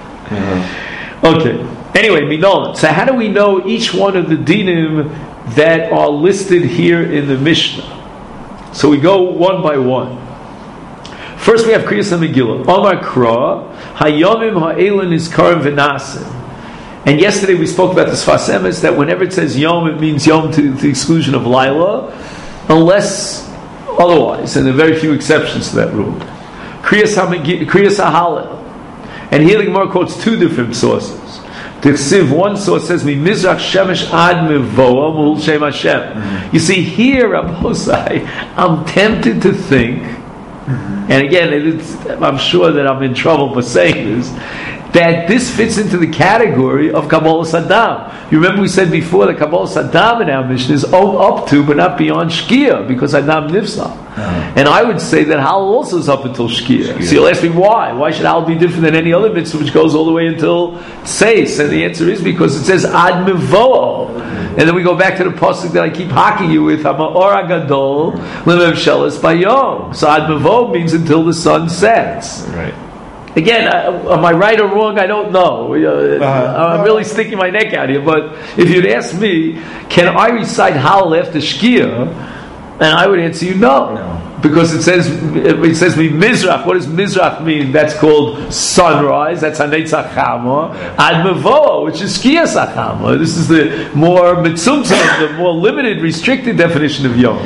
Mm-hmm. Okay. Anyway, Minolan. So how do we know each one of the dinim that are listed here in the Mishnah? So we go one by one. First, we have Kriyas HaMegillah. Omar Kra Hayomim Ha'elin Iskarim V'Nasim. And yesterday we spoke about the Sfas Emes, that whenever it says Yom, it means Yom to, to the exclusion of Laila, unless otherwise, and there are very few exceptions to that rule. Kriyas HaHalel. And here the Gemara quotes two different sources. The Ksiv, one source says, Mizrach Shemesh Ad Mevoa Mul Shem Hashem. You see, here, Rabbosai, I'm tempted to think, and again, it's, I'm sure that I'm in trouble for saying this, that this fits into the category of Kabbalah Saddam. You remember we said before that Kabbalah Saddam in our mission is up to, but not beyond Shkia, because Adam Nifsal. Uh-huh. And I would say that Hal also is up until Shkia. So you'll ask me why? Why should Hal be different than any other mitzvah which goes all the way until Tzeis? And the answer is because it says Ad Mevo'o. And then we go back to the pasuk that I keep hocking you with, Ha'ma'or HaGadol L'mev Shelas Bayom. So Ad Mevo'o means until the sun sets. Right. Again, uh, am I right or wrong? I don't know. Uh, Uh-huh. I'm really sticking my neck out here. But if you'd ask me, can I recite Hallel after Shkia? And I would answer you no. No. Because it says, it says me Mizrach. What does Mizrach mean? That's called sunrise. That's Hanetz HaChama. Ad Mevoa, which is Shkia Sachama. This is the more mitzumtzah, the more limited, restricted definition of Yom.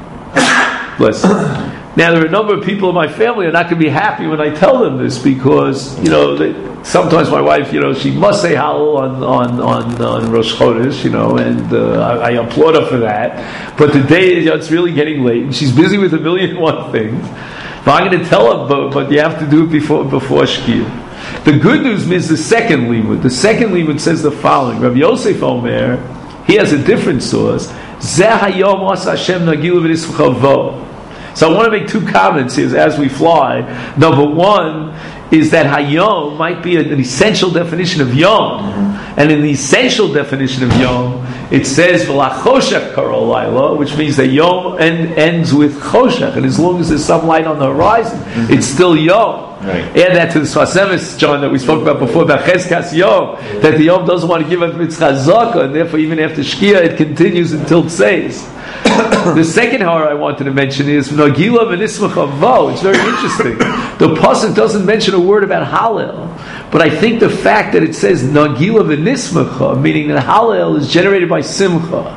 Bless you. Now, there are a number of people in my family who are not going to be happy when I tell them this, because, you know, they, sometimes my wife, you know, she must say Hallel on, on, on, on Rosh Chodesh, you know, and uh, I, I applaud her for that. But the day, you know, it's really getting late, and she's busy with a million and one things. But I'm going to tell her, but, but you have to do it before, before Shkia. The good news is the second limud. The second limud says the following. Rabbi Yosef Omer, he has a different source. Zeh hayom asa Hashem nagilu v'nisv'chavo. So I want to make two comments here as we fly. Number one is that Hayom might be an essential definition of Yom. Mm-hmm. And in the essential definition of Yom, it says V'lachoshech karo laila, which means that Yom end, ends with Choshech. And as long as there's some light on the horizon, mm-hmm. it's still Yom. Right. Add that to the Sfas Emes, John, that we spoke about before, about Cheskas Yom, yeah. that the Yom doesn't want to give up its Chazaka, and therefore even after Shkia it continues until Tzeis. The second horror I wanted to mention is Nagila v'nismach avo. It's very interesting. The pasuk doesn't mention a word about Hallel, but I think the fact that it says Nagila v'nismach, meaning that Hallel is generated by Simcha.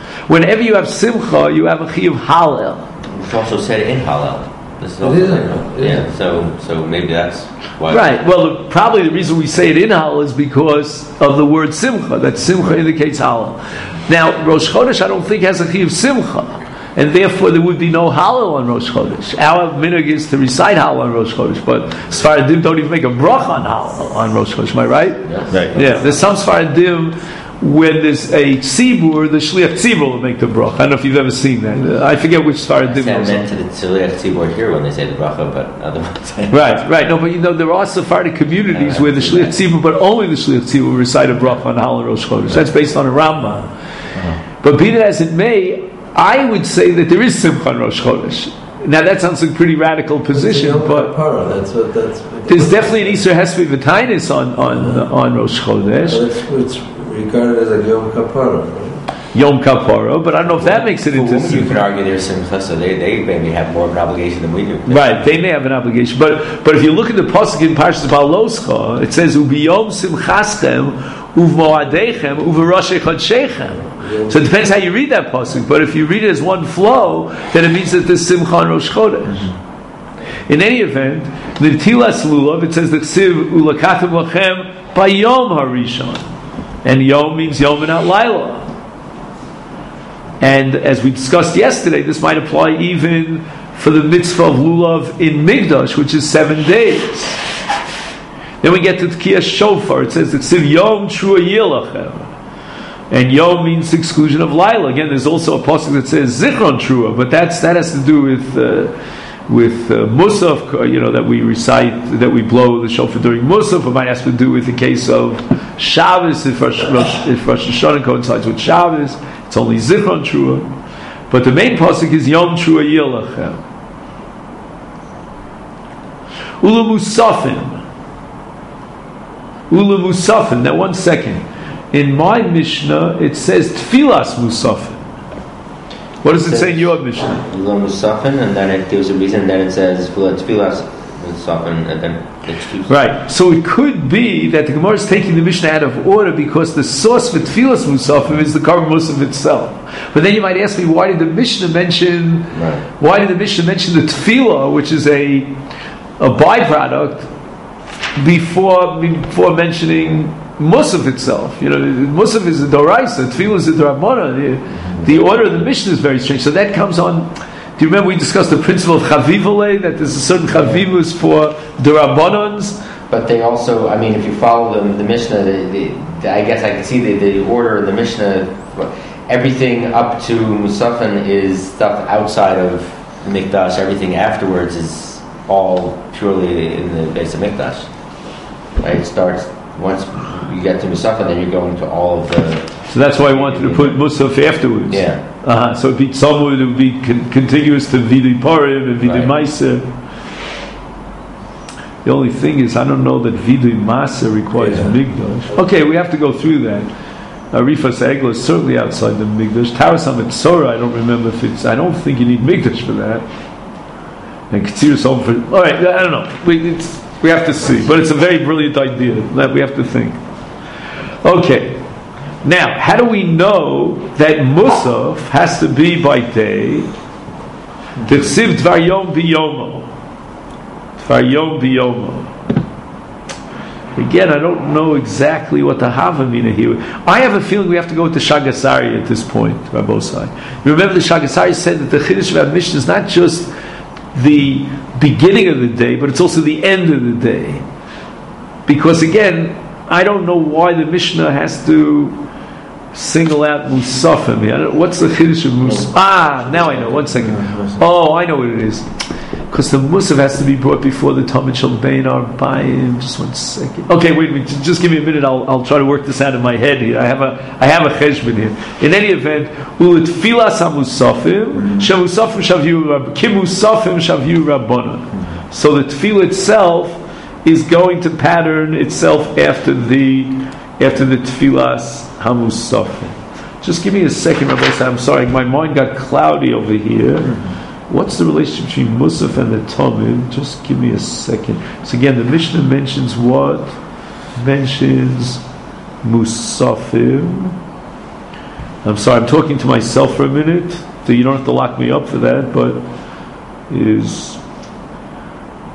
Whenever you have Simcha, you have a chi of Hallel. It's also said in Hallel. This is It is. Yeah, so so maybe that's why. Right. Well, the, probably the reason we say it in Hallel is because of the word Simcha. That Simcha indicates Hallel. Now, Rosh Chodesh, I don't think has a Chi of Simcha, and therefore there would be no Hallel on Rosh Chodesh. Our minhag is to recite Hallel on Rosh Chodesh, but Sfaradim don't even make a bracha on Hallel on Rosh Chodesh. Am I right? Yes. Right. Yeah. There's some Sfaradim. When there's a tzibur, the shliach tzibur will make the bracha. I don't know if you've ever seen that. Uh, I forget which Sfaradim. I meant to the Tziliach Tzibor here when they say the bracha, but otherwise. Right, right. No, but you know there are Sephardic communities Uh, where the shliach tzibur, but only the shliach tzibur will recite a bracha on Hallel Rosh Chodesh. That's based on a Rambam. But be that as it may, I would say that there is simcha on Rosh Chodesh. Now that sounds like a pretty radical position, Yom but Kippur, that's what that's. What there's definitely an Easter Hespe V'Tainis on on on Rosh Chodesh. It's, it's regarded as a Yom Kippur, right? Yom Kapara, but I don't know if that makes it For into women, you simcha. could argue they're simcha, so they, they maybe have more of an obligation than we do. Right, they may have an obligation, but but if you look at the pasuk in Parshas Baloscha, it says Ubiyom Simchaschem Uvmoadechem Uveroshei Chodshechem. So it depends how you read that pasuk. But if you read it as one flow, then it means that there's Simcha on Rosh Chodesh. In any event, the Tilas Lulav, it says the Ksiv Ulakatim Lachem Bayom Harishon, and Yom means Yom and not Laila. And as we discussed yesterday, this might apply even for the mitzvah of Lulav in Migdash, which is seven days. Then we get to Tkiyah Shofar. It says the Ksiv Yom Trua Yilachem. And Yom means the exclusion of Laila. Again, there's also a pasuk that says Zichron Trua, but that's that has to do with uh, with uh, Musaf, uh, you know, that we recite, that we blow the shofar during Musaf. It might have to do with the case of Shabbos, if Rosh, Rosh, if Rosh Hashanah coincides with Shabbos. It's only Zichron Trua. But the main pasuk is Yom Trua Yilachem. Ula Musafim. Ula Musafim. Now one second. In my Mishnah, it says Tfilas Musafim. What does it say in your Mishnah? Ula Musafin, and then it gives a reason, and then it says Tfilas Musafin, and then it's two. Right. So it could be that the Gemara is taking the Mishnah out of order because the source for Tfilas Musafim is the Karban Musaf itself. But then you might ask me, why did the Mishnah mention? Right. Why did the Mishnah mention the Tefillah, which is a a byproduct, before before mentioning Musaf itself? You know, Musaf is a Doraisa, Tefillah is a Dorabana. The, the order of the Mishnah is very strange. So that comes on. Do you remember we discussed the principle of Chavivale, that there's a certain Chavivus for Dorabanans? But they also, I mean, if you follow the, the Mishnah, the, the, the, I guess I can see the, the order of the Mishnah. Everything up to Musafin is stuff outside of Mikdash. Everything afterwards is all purely in the base of Mikdash. Right? It starts once you get to Musafin, then you're going to all of the. So that's why I wanted to put Musaf afterwards. Yeah. Uh-huh. So it'd be somewhere it would be con- contiguous to Vidui Parim and Vidui Right. Maaseh. The only thing is, I don't know that Vidui Maaseh requires Yeah. Migdash. Okay, we have to go through that. Arifas Egla is certainly outside the Migdash. Taras HaMetzora, I don't remember if it's. I don't think you need Migdash for that. And Ketziras Home for. All right, I don't know. We it's, we have to see, but it's a very brilliant idea that we have to think. Okay. Now, how do we know that Musaf has to be by day? T'chsiv Dvar Yom Biyomo. Dvar Yom Biyomo. Again, I don't know exactly what the Havamina here. I have a feeling we have to go with the Shagasari at this point, Rabbosai. You remember the Shagasari said that the Chiddush of Mishnah is not just the beginning of the day, but it's also the end of the day. Because again, I don't know why the Mishnah has to single out Musafim. I don't, what's the Chiddush of Musaf? Ah, now I know. One second. Oh, I know what it is. Because the Musaf has to be brought before the Talmud Shel Bein Arbaim. Just one second. Okay, wait a minute. Just give me a minute. I'll I'll try to work this out in my head here. I have a I have a cheshbon here. In any event, ulit filas hamusafim shamusafim shavyu kimusafim shavyu rabbanon. So the tefillah itself is going to pattern itself after the after the tefillas hamusafim. Just give me a second, Rabbi. I'm sorry, my mind got cloudy over here. What's the relationship between Musaf and the Talmud? Just give me a second. So again, the Mishnah mentions what? Mentions Musafim. I'm sorry, I'm talking to myself for a minute. So you don't have to lock me up for that, but is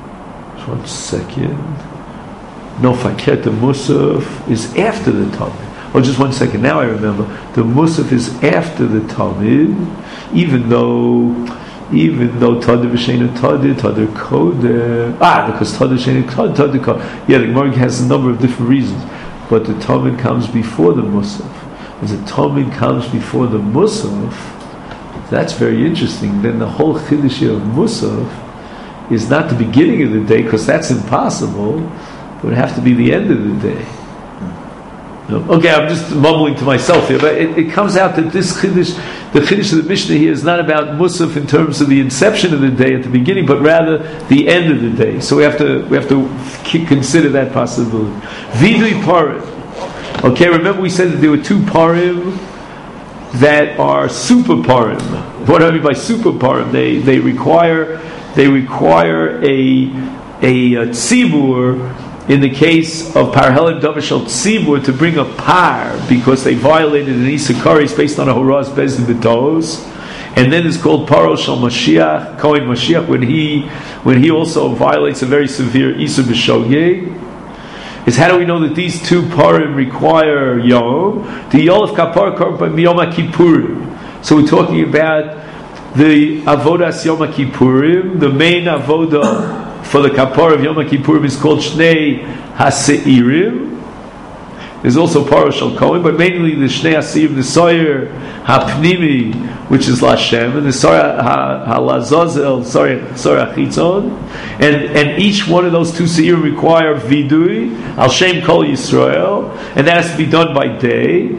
One second. No, Faket, the Musaf is after the Talmud. Oh, just one second. Now I remember. The Musaf is after the Talmud, even though, even though Tadir V'Sheinu Tadir, Tadir Kodeh. Ah, because Tadir V'Sheinu Tadir, Tadir Kodeh. Yeah, the Gemara has a number of different reasons. But the Talmud comes before the Musaf. As the Talmud comes before the Musaf, that's very interesting. Then the whole Chiddush of Musaf is not the beginning of the day, because that's impossible. It would have to be the end of the day. No. Okay, I'm just mumbling to myself here, but it, it comes out that this Chiddush, the Chiddush of the Mishnah here, is not about Musaf in terms of the inception of the day at the beginning, but rather the end of the day. So we have to we have to consider that possibility. Vidui Parim. Okay, remember we said that there were two Parim that are super Parim. What do I mean by super Parim? They they require they require a a, a tzibur. In the case of Parhelim Davashal Tzibur, to bring a par because they violated an Isakaris based on a Horaz Bezdin B'Tos, and then it's called Paro Shal Mashiach, Kohen Mashiach, when he when he also violates a very severe Isur B'Shogeg. Is how do we know that these two parim require Yom? The Yolef Kapar Korban Yom Kippurim. So we're talking about the Avodas Yom Kippurim, the main Avodah for the kapar of Yom Kippurim is called Shnei HaSeirim. There's also Paro Shel Kohen, but mainly the Shnei HaSeirim, the Soyer HaPnimi, which is Lashem, and the Soyer HaLazazel, Soyer HaChitzon, and and each one of those two Seirim require Vidui, Al Shem Kol Yisrael, and that has to be done by day.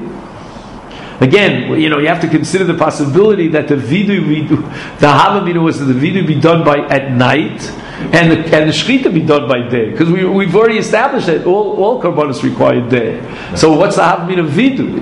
Again, you know, you have to consider the possibility that the Vidui, the Havamina was that the Vidui be done by at night, and the, and the Shechita be done by day, because we, we've already established that all, all Karbanos require day. Right. So what's the Havamina of Vidui?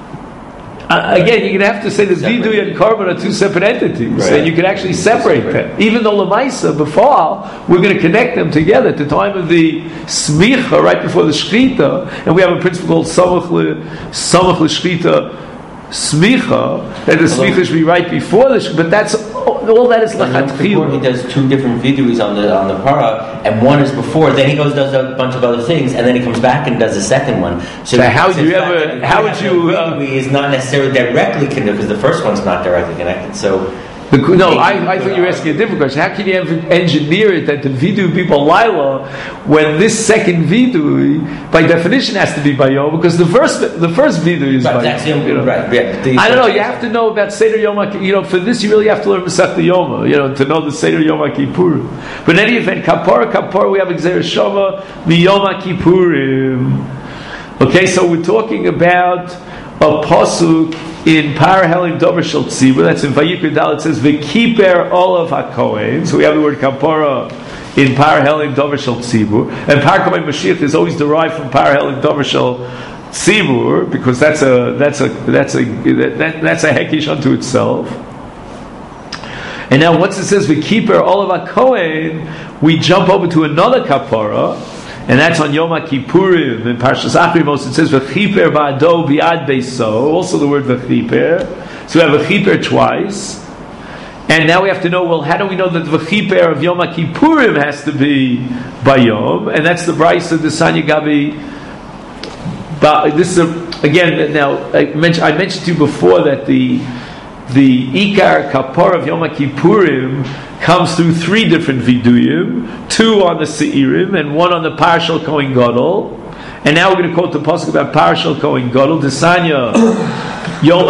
Uh, again, you're going to have to say that Vidui and Karban are two separate entities, right. And you can actually separate, separate them. Even though Lamaisa, before, we're going to connect them together at the time of the Smicha, right before the Shechita, and we have a principle called Samach L'Shechita, Smicha, that the Smicha should be right before the Shechita, but that's all that is lachatchila. He does two different viduis on the on the para, and one is before. Then he goes does a bunch of other things, and then he comes back and does a second one. So, so how would you ever? How would you? Uh, is not necessarily directly connected because the first one's not directly connected. So. The, no, I, I thought you were asking a different question. How can you engineer it that the vidu be Balayla when this second vidu, by definition, has to be Bayom? Because the first the first vidu is right, Bayom. You know? Right. Yeah, I don't know. You have to know about Seder Yom Kippur. You know, for this you really have to learn Masechta Yoma. You know, to know the Seder Yom Kippur. But in any event, Kapara Kapara, we have Gzeir Shava Miyom Kippurim. Okay, so we're talking about a pasuk in Parhelim Dover Shel Tzibur, that's in Vayikra Dal, it says V'kiper Olav HaKohen. So we have the word Kapara in Parhelim Dover Shel Tzibur, and Par Kohen Mashiach is always derived from Parhelim Dover Shel Tzibur, because that's a that's a that's a that, that's a hekish unto itself. And now once it says V'kiper Olav HaKohen, we jump over to another Kapara. And that's on Yom Kippurim. In Parshas Achrimos it says V'chiper ba'ado bi'ad beiso. Also the word V'chiper. So we have V'chiper twice. And now we have to know, well, how do we know that the V'chiper of Yom Kippurim has to be Bayom? And that's the Brisa of the Sanya Gabi. But this is a, again. Now I mentioned, I mentioned to you before that the the Ikar Kapar of Yom Kippurim comes through three different viduyim, two on the Seirim and one on the Parshal Kohen Gadol. And now we're going to quote the pasuk about Parshal Kohen Gadol. The Sanya Yom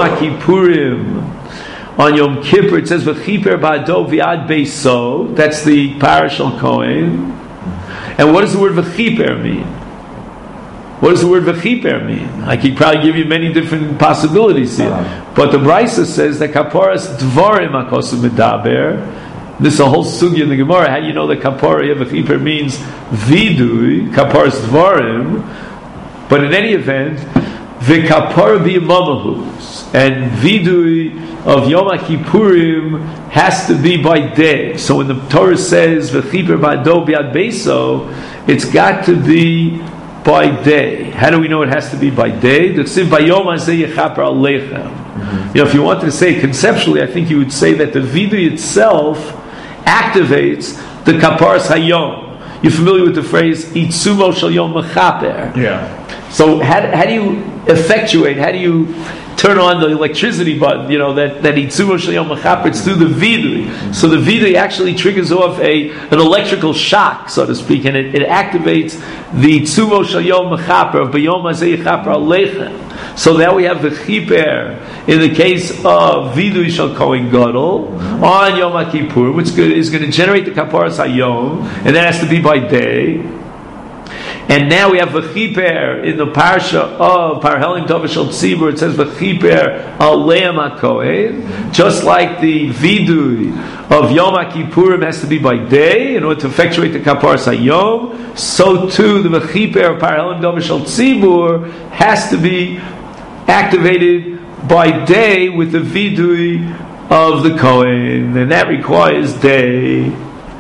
Kippurim on Yom Kippur it says V'chiper ba'ado v'ad beiso. That's the Parshal Kohen. And what does the word V'chiper mean? What does the word V'chiper mean? I could probably give you many different possibilities here. Uh-huh. But the Brisa says that Kaparas Dvarim HaKosu Medaber. This is a whole sugya in the Gemara. How do you know that Kapara V'chiper means Vidui, Kaparas Dvarim? But in any event, V'kapara B'yamamahus. And Vidui of Yom Kippurim has to be by day. So when the Torah says V'chiper Ba'ado B'yad Beiso, it's got to be by day. How do we know it has to be by day? The Ksiv Bayom Hazeh Yechaper Aleichem. You know, if you wanted to say conceptually, I think you would say that the Vidui itself activates the Kaparas Hayom. you're familiar with the phrase "itzumo shel yom mechaper." Yeah. So how, how do you effectuate? How do you turn on the electricity button? You know that that itzumo shel yom mechaper. It's through the vidui. So the vidui actually triggers off a an electrical shock, so to speak, and it, it activates the itzumo shel yom mechaper of b'yom hazeh yichaper aleichem. So now we have the chiper in the case of vidui shel kohen gadol on Yom Kippur, which is going to generate the kaparas hayom, and that has to be by day. And now we have v'chiper in the parsha of Parhelim Tov Shel Tzibur. It says v'chiper aleim hakohen, just like the vidui of Yom Kippurim has to be by day in order to effectuate the kaparas hayom. So too the v'chiper of Parhelim Tov Shel Tzibur has to be activated by day with the vidui of the kohen, and that requires day.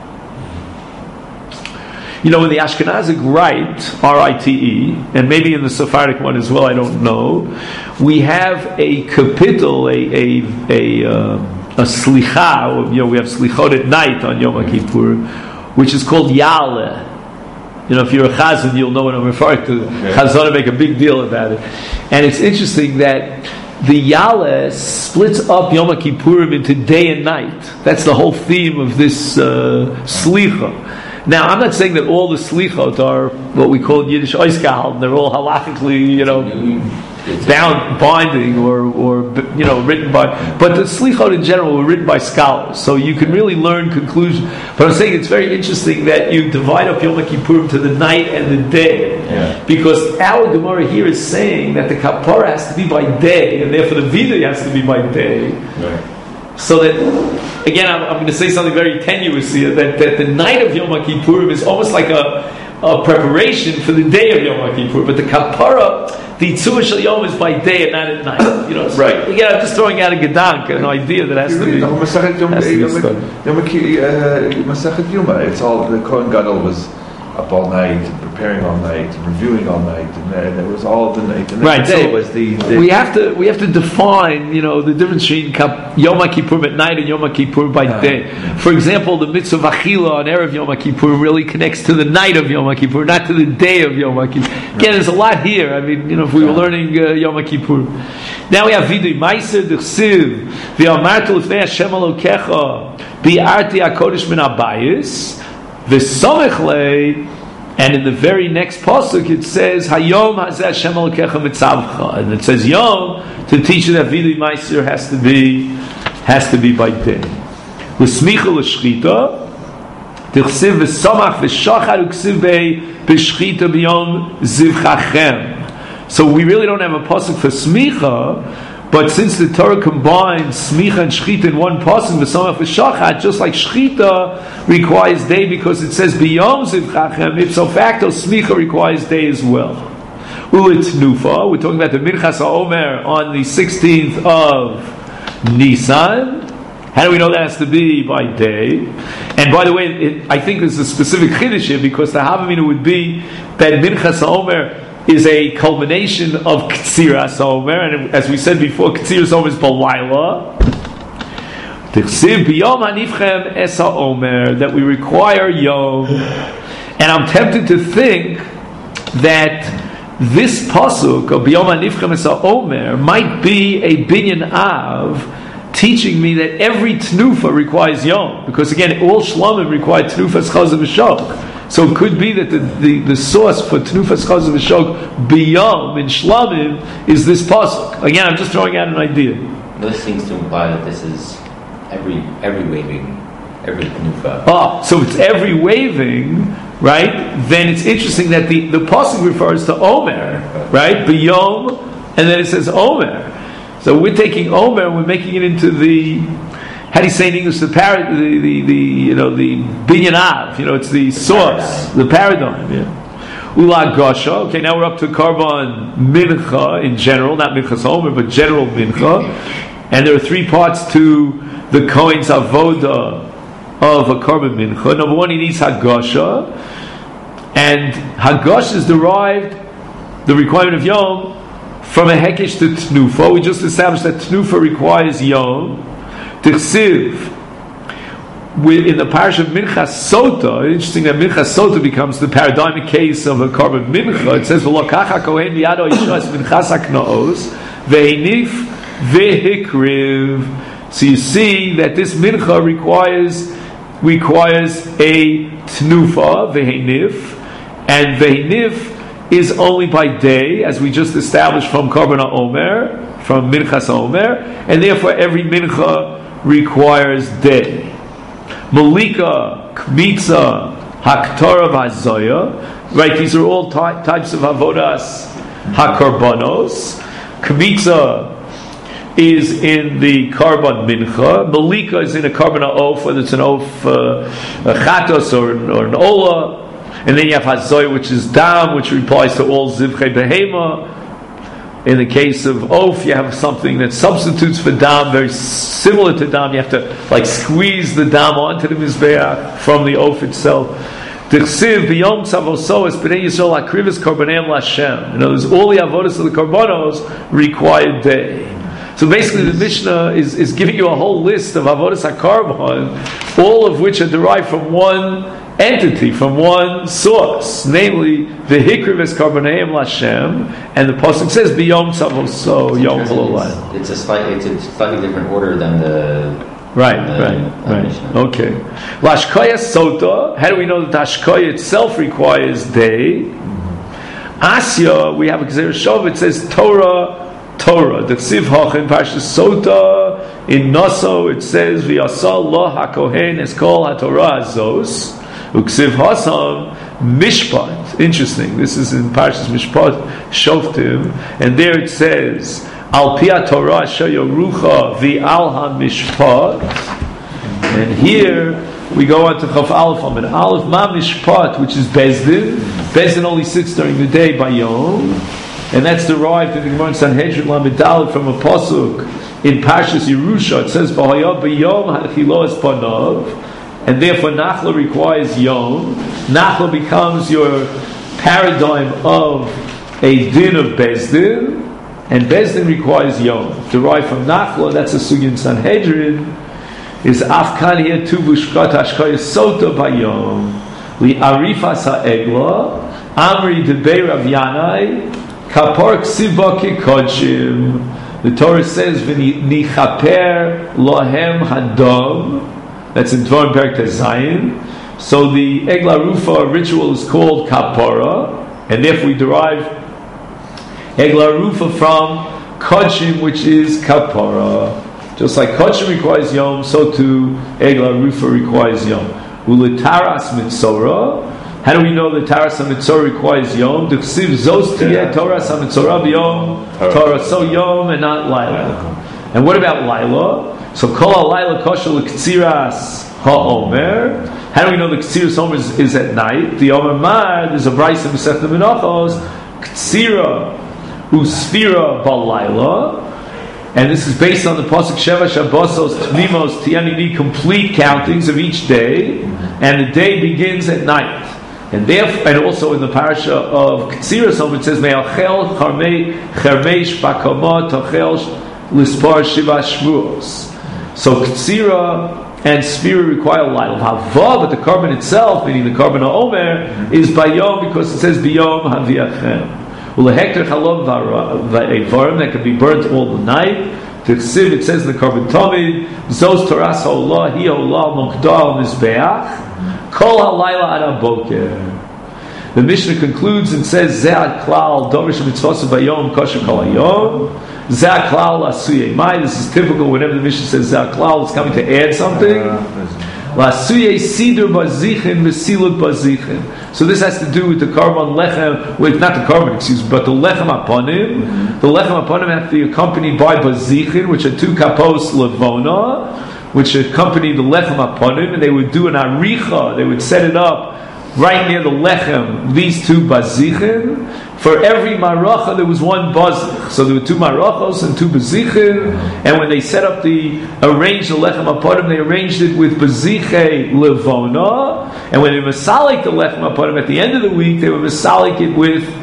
You know, in the Ashkenazic rite, R I T E, and maybe in the Sephardic one as well, I don't know, we have a kapitel, a a a, uh, a slicha. You know, we have slichot at night on Yom Kippur, which is called Yale. You know, if you're a chazan, you'll know what I'm referring to. Okay. Chazan make a big deal about it, and it's interesting that the Yale splits up Yom Kippurim into day and night. That's the whole theme of this uh, slicha. Now, I'm not saying that all the slichot are what we call Yiddish oiskal. They're all halachically, you know, bound, binding, or, or you know, written by. But the slichot in general were written by scholars, so you can really learn conclusions. But I'm saying it's very interesting that you divide up Yom Kippurim to the night and the day, yeah. Because our Gemara here is saying that the kapara has to be by day, and therefore the vidui has to be by day. Right. So that, again, I'm, I'm going to say something very tenuous here, that, that the night of Yom Kippurim is almost like a, a preparation for the day of Yom Kippur, but the kapara, the Tzuma Shel Yom, is by day and not at night. You know, so right. Again, I'm just throwing out a gedank, an idea that has to be, has to be studied. Masechet Yuma, it's all, the Kohen Gadol was up all night, preparing all night, reviewing all night, and then it was all the night. And the right. day so was the, the we have to we have to define, you know, the difference between Yom Kippur at night and Yom Kippur by uh, day. Yeah. For example, the mitzvah achila on erev Yom Kippur really connects to the night of Yom Kippur, not to the day of Yom Kippur. Again, there's a lot here. I mean, you know, if we were learning uh, Yom Kippur, now we have vidui ma'aser d'chsiv v'amartu l'fnei Hashem Elokecha bi'arti hakodesh min habayis. And in the very next pasuk it says Hayom hazeh Hashem Elokecha mitzavcha, and it says Yom to teach you that vidui ma'aser has to be has to be by day. L'smicha l'shchita t'chsiv v'samach v'shachar u'ksiv bei b'shchita b'yom zivchachem. So we really don't have a pasuk for smicha. But since the Torah combines smicha and shchita in one pasuk, v'samach v'shachat, just like shchita requires day because it says b'yom zivchachem, ipso facto smicha requires day as well. Ulit nufa, we're talking about the Minchas HaOmer on the sixteenth of Nisan. How do we know that has to be by day? And by the way, it, I think there's a specific chiddush here because the Havamina would be that Minchas HaOmer is a culmination of Ktsiras Omer, and as we said before, Ktsiras Omer is Balayla. T'chsiv b'yom hanifchem es ha'omer, that we require Yom. And I'm tempted to think that this pasuk of b'yom hanifchem es ha'omer might be a binyan av teaching me that every tnufa requires Yom, because again, all shlamim require tnufas chazah v'shok. So it could be that the, the, the source for Tnufas Chazah V'Shok biyom in Shlamim is this pasuk. Again, I'm just throwing out an idea. This seems to imply that this is every every waving, every Tnufa. Oh, so if it's every waving, right? Then it's interesting that the, the pasuk refers to Omer, right? Biyom, and then it says Omer. So we're taking Omer and we're making it into the, how do you say in English, the par- the, the, the you know the binyan av, you know, it's the source, paradigm. the paradigm. Yeah. Ula Gosha. Okay, now we're up to Karban Mincha in general, not Minchas Omer, but general Mincha. And there are three parts to the Kohen's avoda of a Karban Mincha. Number one, he needs Hagosha, and Hagosha is derived, the requirement of Yom, from a Hekesh to Tnufa. We just established that Tnufa requires Yom. T'chsiv in the parish of Minchas Sota, interesting that Minchas Sota becomes the paradigmic case of a korban mincha. It says, "V'lokacha kohen miyado yishas minchas haknaos ve'enif ve'hikriv." So you see that this mincha requires requires a tnufa ve'enif, and ve'enif is only by day, as we just established from korban Omer, from Minchas Omer, and therefore every mincha requires day. Malika, Kmitza, Haktorah, Vazoya. Right, these are all ty- types of avodas hakorbanos. Kmitza is in the korban mincha. Malika is in a korban oaf, whether it's an oaf, uh, a chatos or, or an ola. And then you have Hazoya, which is dam, which applies to all zivchei behema. In the case of oaf, you have something that substitutes for dam, very similar to dam. You have to like squeeze the dam onto the mizbeach from the oaf itself. T'chsiv b'yom tzavosos b'nei Yisrael akrivas korbaneim l'Hashem. In other words, all the avodas of the korbanos require day. So basically, the Mishnah is, is giving you a whole list of avodas hakorban, all of which are derived from one entity, from one source, namely the hikriv es karbaneim l'Hashem, and the pasuk says b'yom tzavoso yom v'lo. It's a slightly, it's a slightly different order than the right, than the, right, than right. Mishnah. Okay. Lashkoya sota. How do we know that Ashkoya itself requires day? Mm-hmm. Asya, we have a Gzeir Shov. It says Torah. Torah. The Ksiv Hachin Parshas Sota in Naso it says V'yasal lo hakohen es kol haTorah azos uksiv hasam mishpat. Interesting. This is in Parshas Mishpat Shoftim, and there it says Al pi Torah shayorucha v'al hamishpat. And here we go on to Chaf Aleph and Aleph Ma Mishpat, which is Bezdin. Bezdin only sits during the day by Yom. And that's derived in the Gemara in Sanhedrin Lamed Daled from a pasuk in Parshas Yerusha. It says V'haya b'yom ha'chilo es panav, and therefore Nachla requires Yom. Nachla becomes your paradigm of a din of Bezdin, and Bezdin requires Yom. Derived from Nachla, that's a sugya in Sanhedrin, is Afkan here tu v'shkat hashkaya sota b'yom li arifas ha'egla amri debei Rav Yanai Kapor ksiva kikodshim. The Torah says v'nichaper lohem hadom. That's in Dvarim Perek Zayin. So the Egla Rufa ritual is called kapora, and therefore we derive Egla Rufa from kodshim, which is kapora. Just like kodshim requires yom, so too Egla Rufa requires yom. Ulitaras mitzora. How do we know that Taras HaMitzorah requires Yom? The Chsiv Zos Tiyeh Taras HaMitzorah B'Yom Torah. So Yom and not Laila. And what about Laila? So Kol HaLaila Kosher L'Ktsiras HaOmer. How do we know the Ktsiras Omer is, is at night? The Omer Mar, there's a Bryce in Masechet Menachos, Ktsira Usfira B'Laila. And this is based on the pasuk Sheva Shabbosos Tnimos Tiyanini, complete countings of each day, and the day begins at night. And therefore, and also in the parasha of Ktsiras, it says Me'achel Charmei Chermeish Bakama Tochel Lispar Shiva Shvuos. So Ktsira and Sphira require light. Hava, but the korban itself, meaning the korban Omer, is by Yom, because it says Biyom Haviachem. Ulehekter Chalom Va'evarim, that can be burnt all the night. To Ksiv, it says in the korban Tomid Zos Toras HaOlah Hi Olah Mokdal Mizbeach Kol halayla ad haboker. The Mishnah concludes and says, Ze'at klal dorish mitzvos bayom kosher kol hayom. Ze'at klal lasuyei mai. This is typical whenever the Mishnah says Ze'at klal, it's coming to add something. Lasuyei sidur bazichin mesilut bazichin. So this has to do with the korban lechem, with not the korban, excuse me, but the lechem aponim. Mm-hmm. The lechem aponim have to be accompanied by bazichin, which are two kapos levona, which accompany the lechem aponim, and they would do an aricha, they would set it up right near the lechem, these two bazichin. For every maracha there was one bazich, so there were two marachos and two bazichin, and when they set up the, arranged the lechem aponim, they arranged it with baziche levona, and when they masalik the lechem aponim at the end of the week, they would masalik it with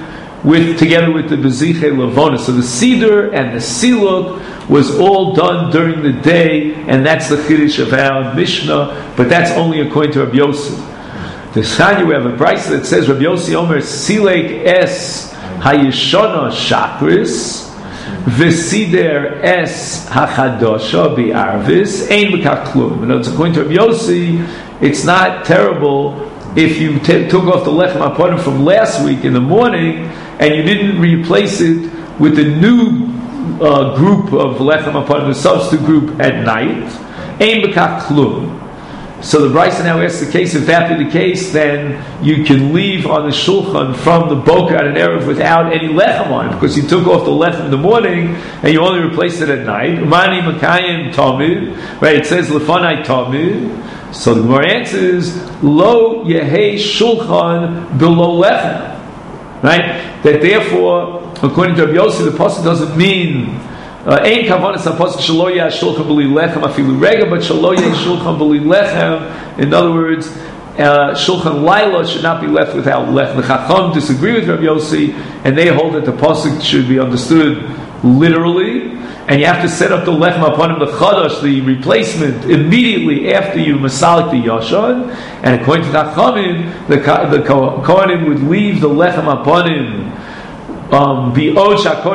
with together with the Beziche Lavona. So the Seder and the Siluk was all done during the day, and that's the Chiddush of our Mishnah, but that's only according to Rabbi Yossi. The Shani, we have a price that says Rabbi Yossi Omer Silek es Hayishona Shakris V'Sider es Hachadosha Bi'arvis Ein B'Kach Klum. In other words, according to Rabbi Yossi, it's not terrible if you t- took off the lechem aponim from last week in the morning and you didn't replace it with the new uh, group of lechem aponim, the substitute group at night. Ein B'Kach Klum. So the Brisa now asks the case, if that be the case, then you can leave on the shulchan from the boker at an erev without any lechem on it, because you took off the lechem in the morning and you only replaced it at night. Umani makayim tamid, right? It says lefanai tamid. So the Gemara answers, lo yehei shulchan below lechem, right? That therefore, according to Rabbi Yossi, the pasuk doesn't mean Ein kavanas hapasuk shelo yeh shulchan b'li lechem afilu rega, but shelo yeh shulchan b'li lechem. In other words, uh, shulchan laila should not be left without lechem. The Chacham disagree with Rabbi Yossi, and they hold that the pasuk should be understood literally, and you have to set up the lechem upon him, the chadash, the replacement, immediately after you masalik the yashan. And according to Chachamim, the the Kohanim would leave the lechem upon him. Um, so there were two sets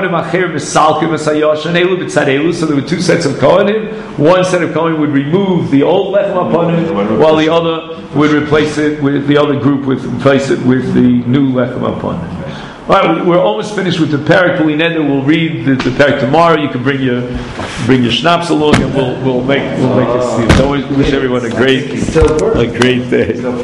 of Kohanim. One set of Kohanim would remove the old lechem upon him, while the other would replace it with the other group would replace it with the new lechem upon him. All right, we're almost finished with the parak. We'll read the, the parak tomorrow. You can bring your bring your schnapps along, and we'll we'll make we'll make it. So I wish everyone a great a great day.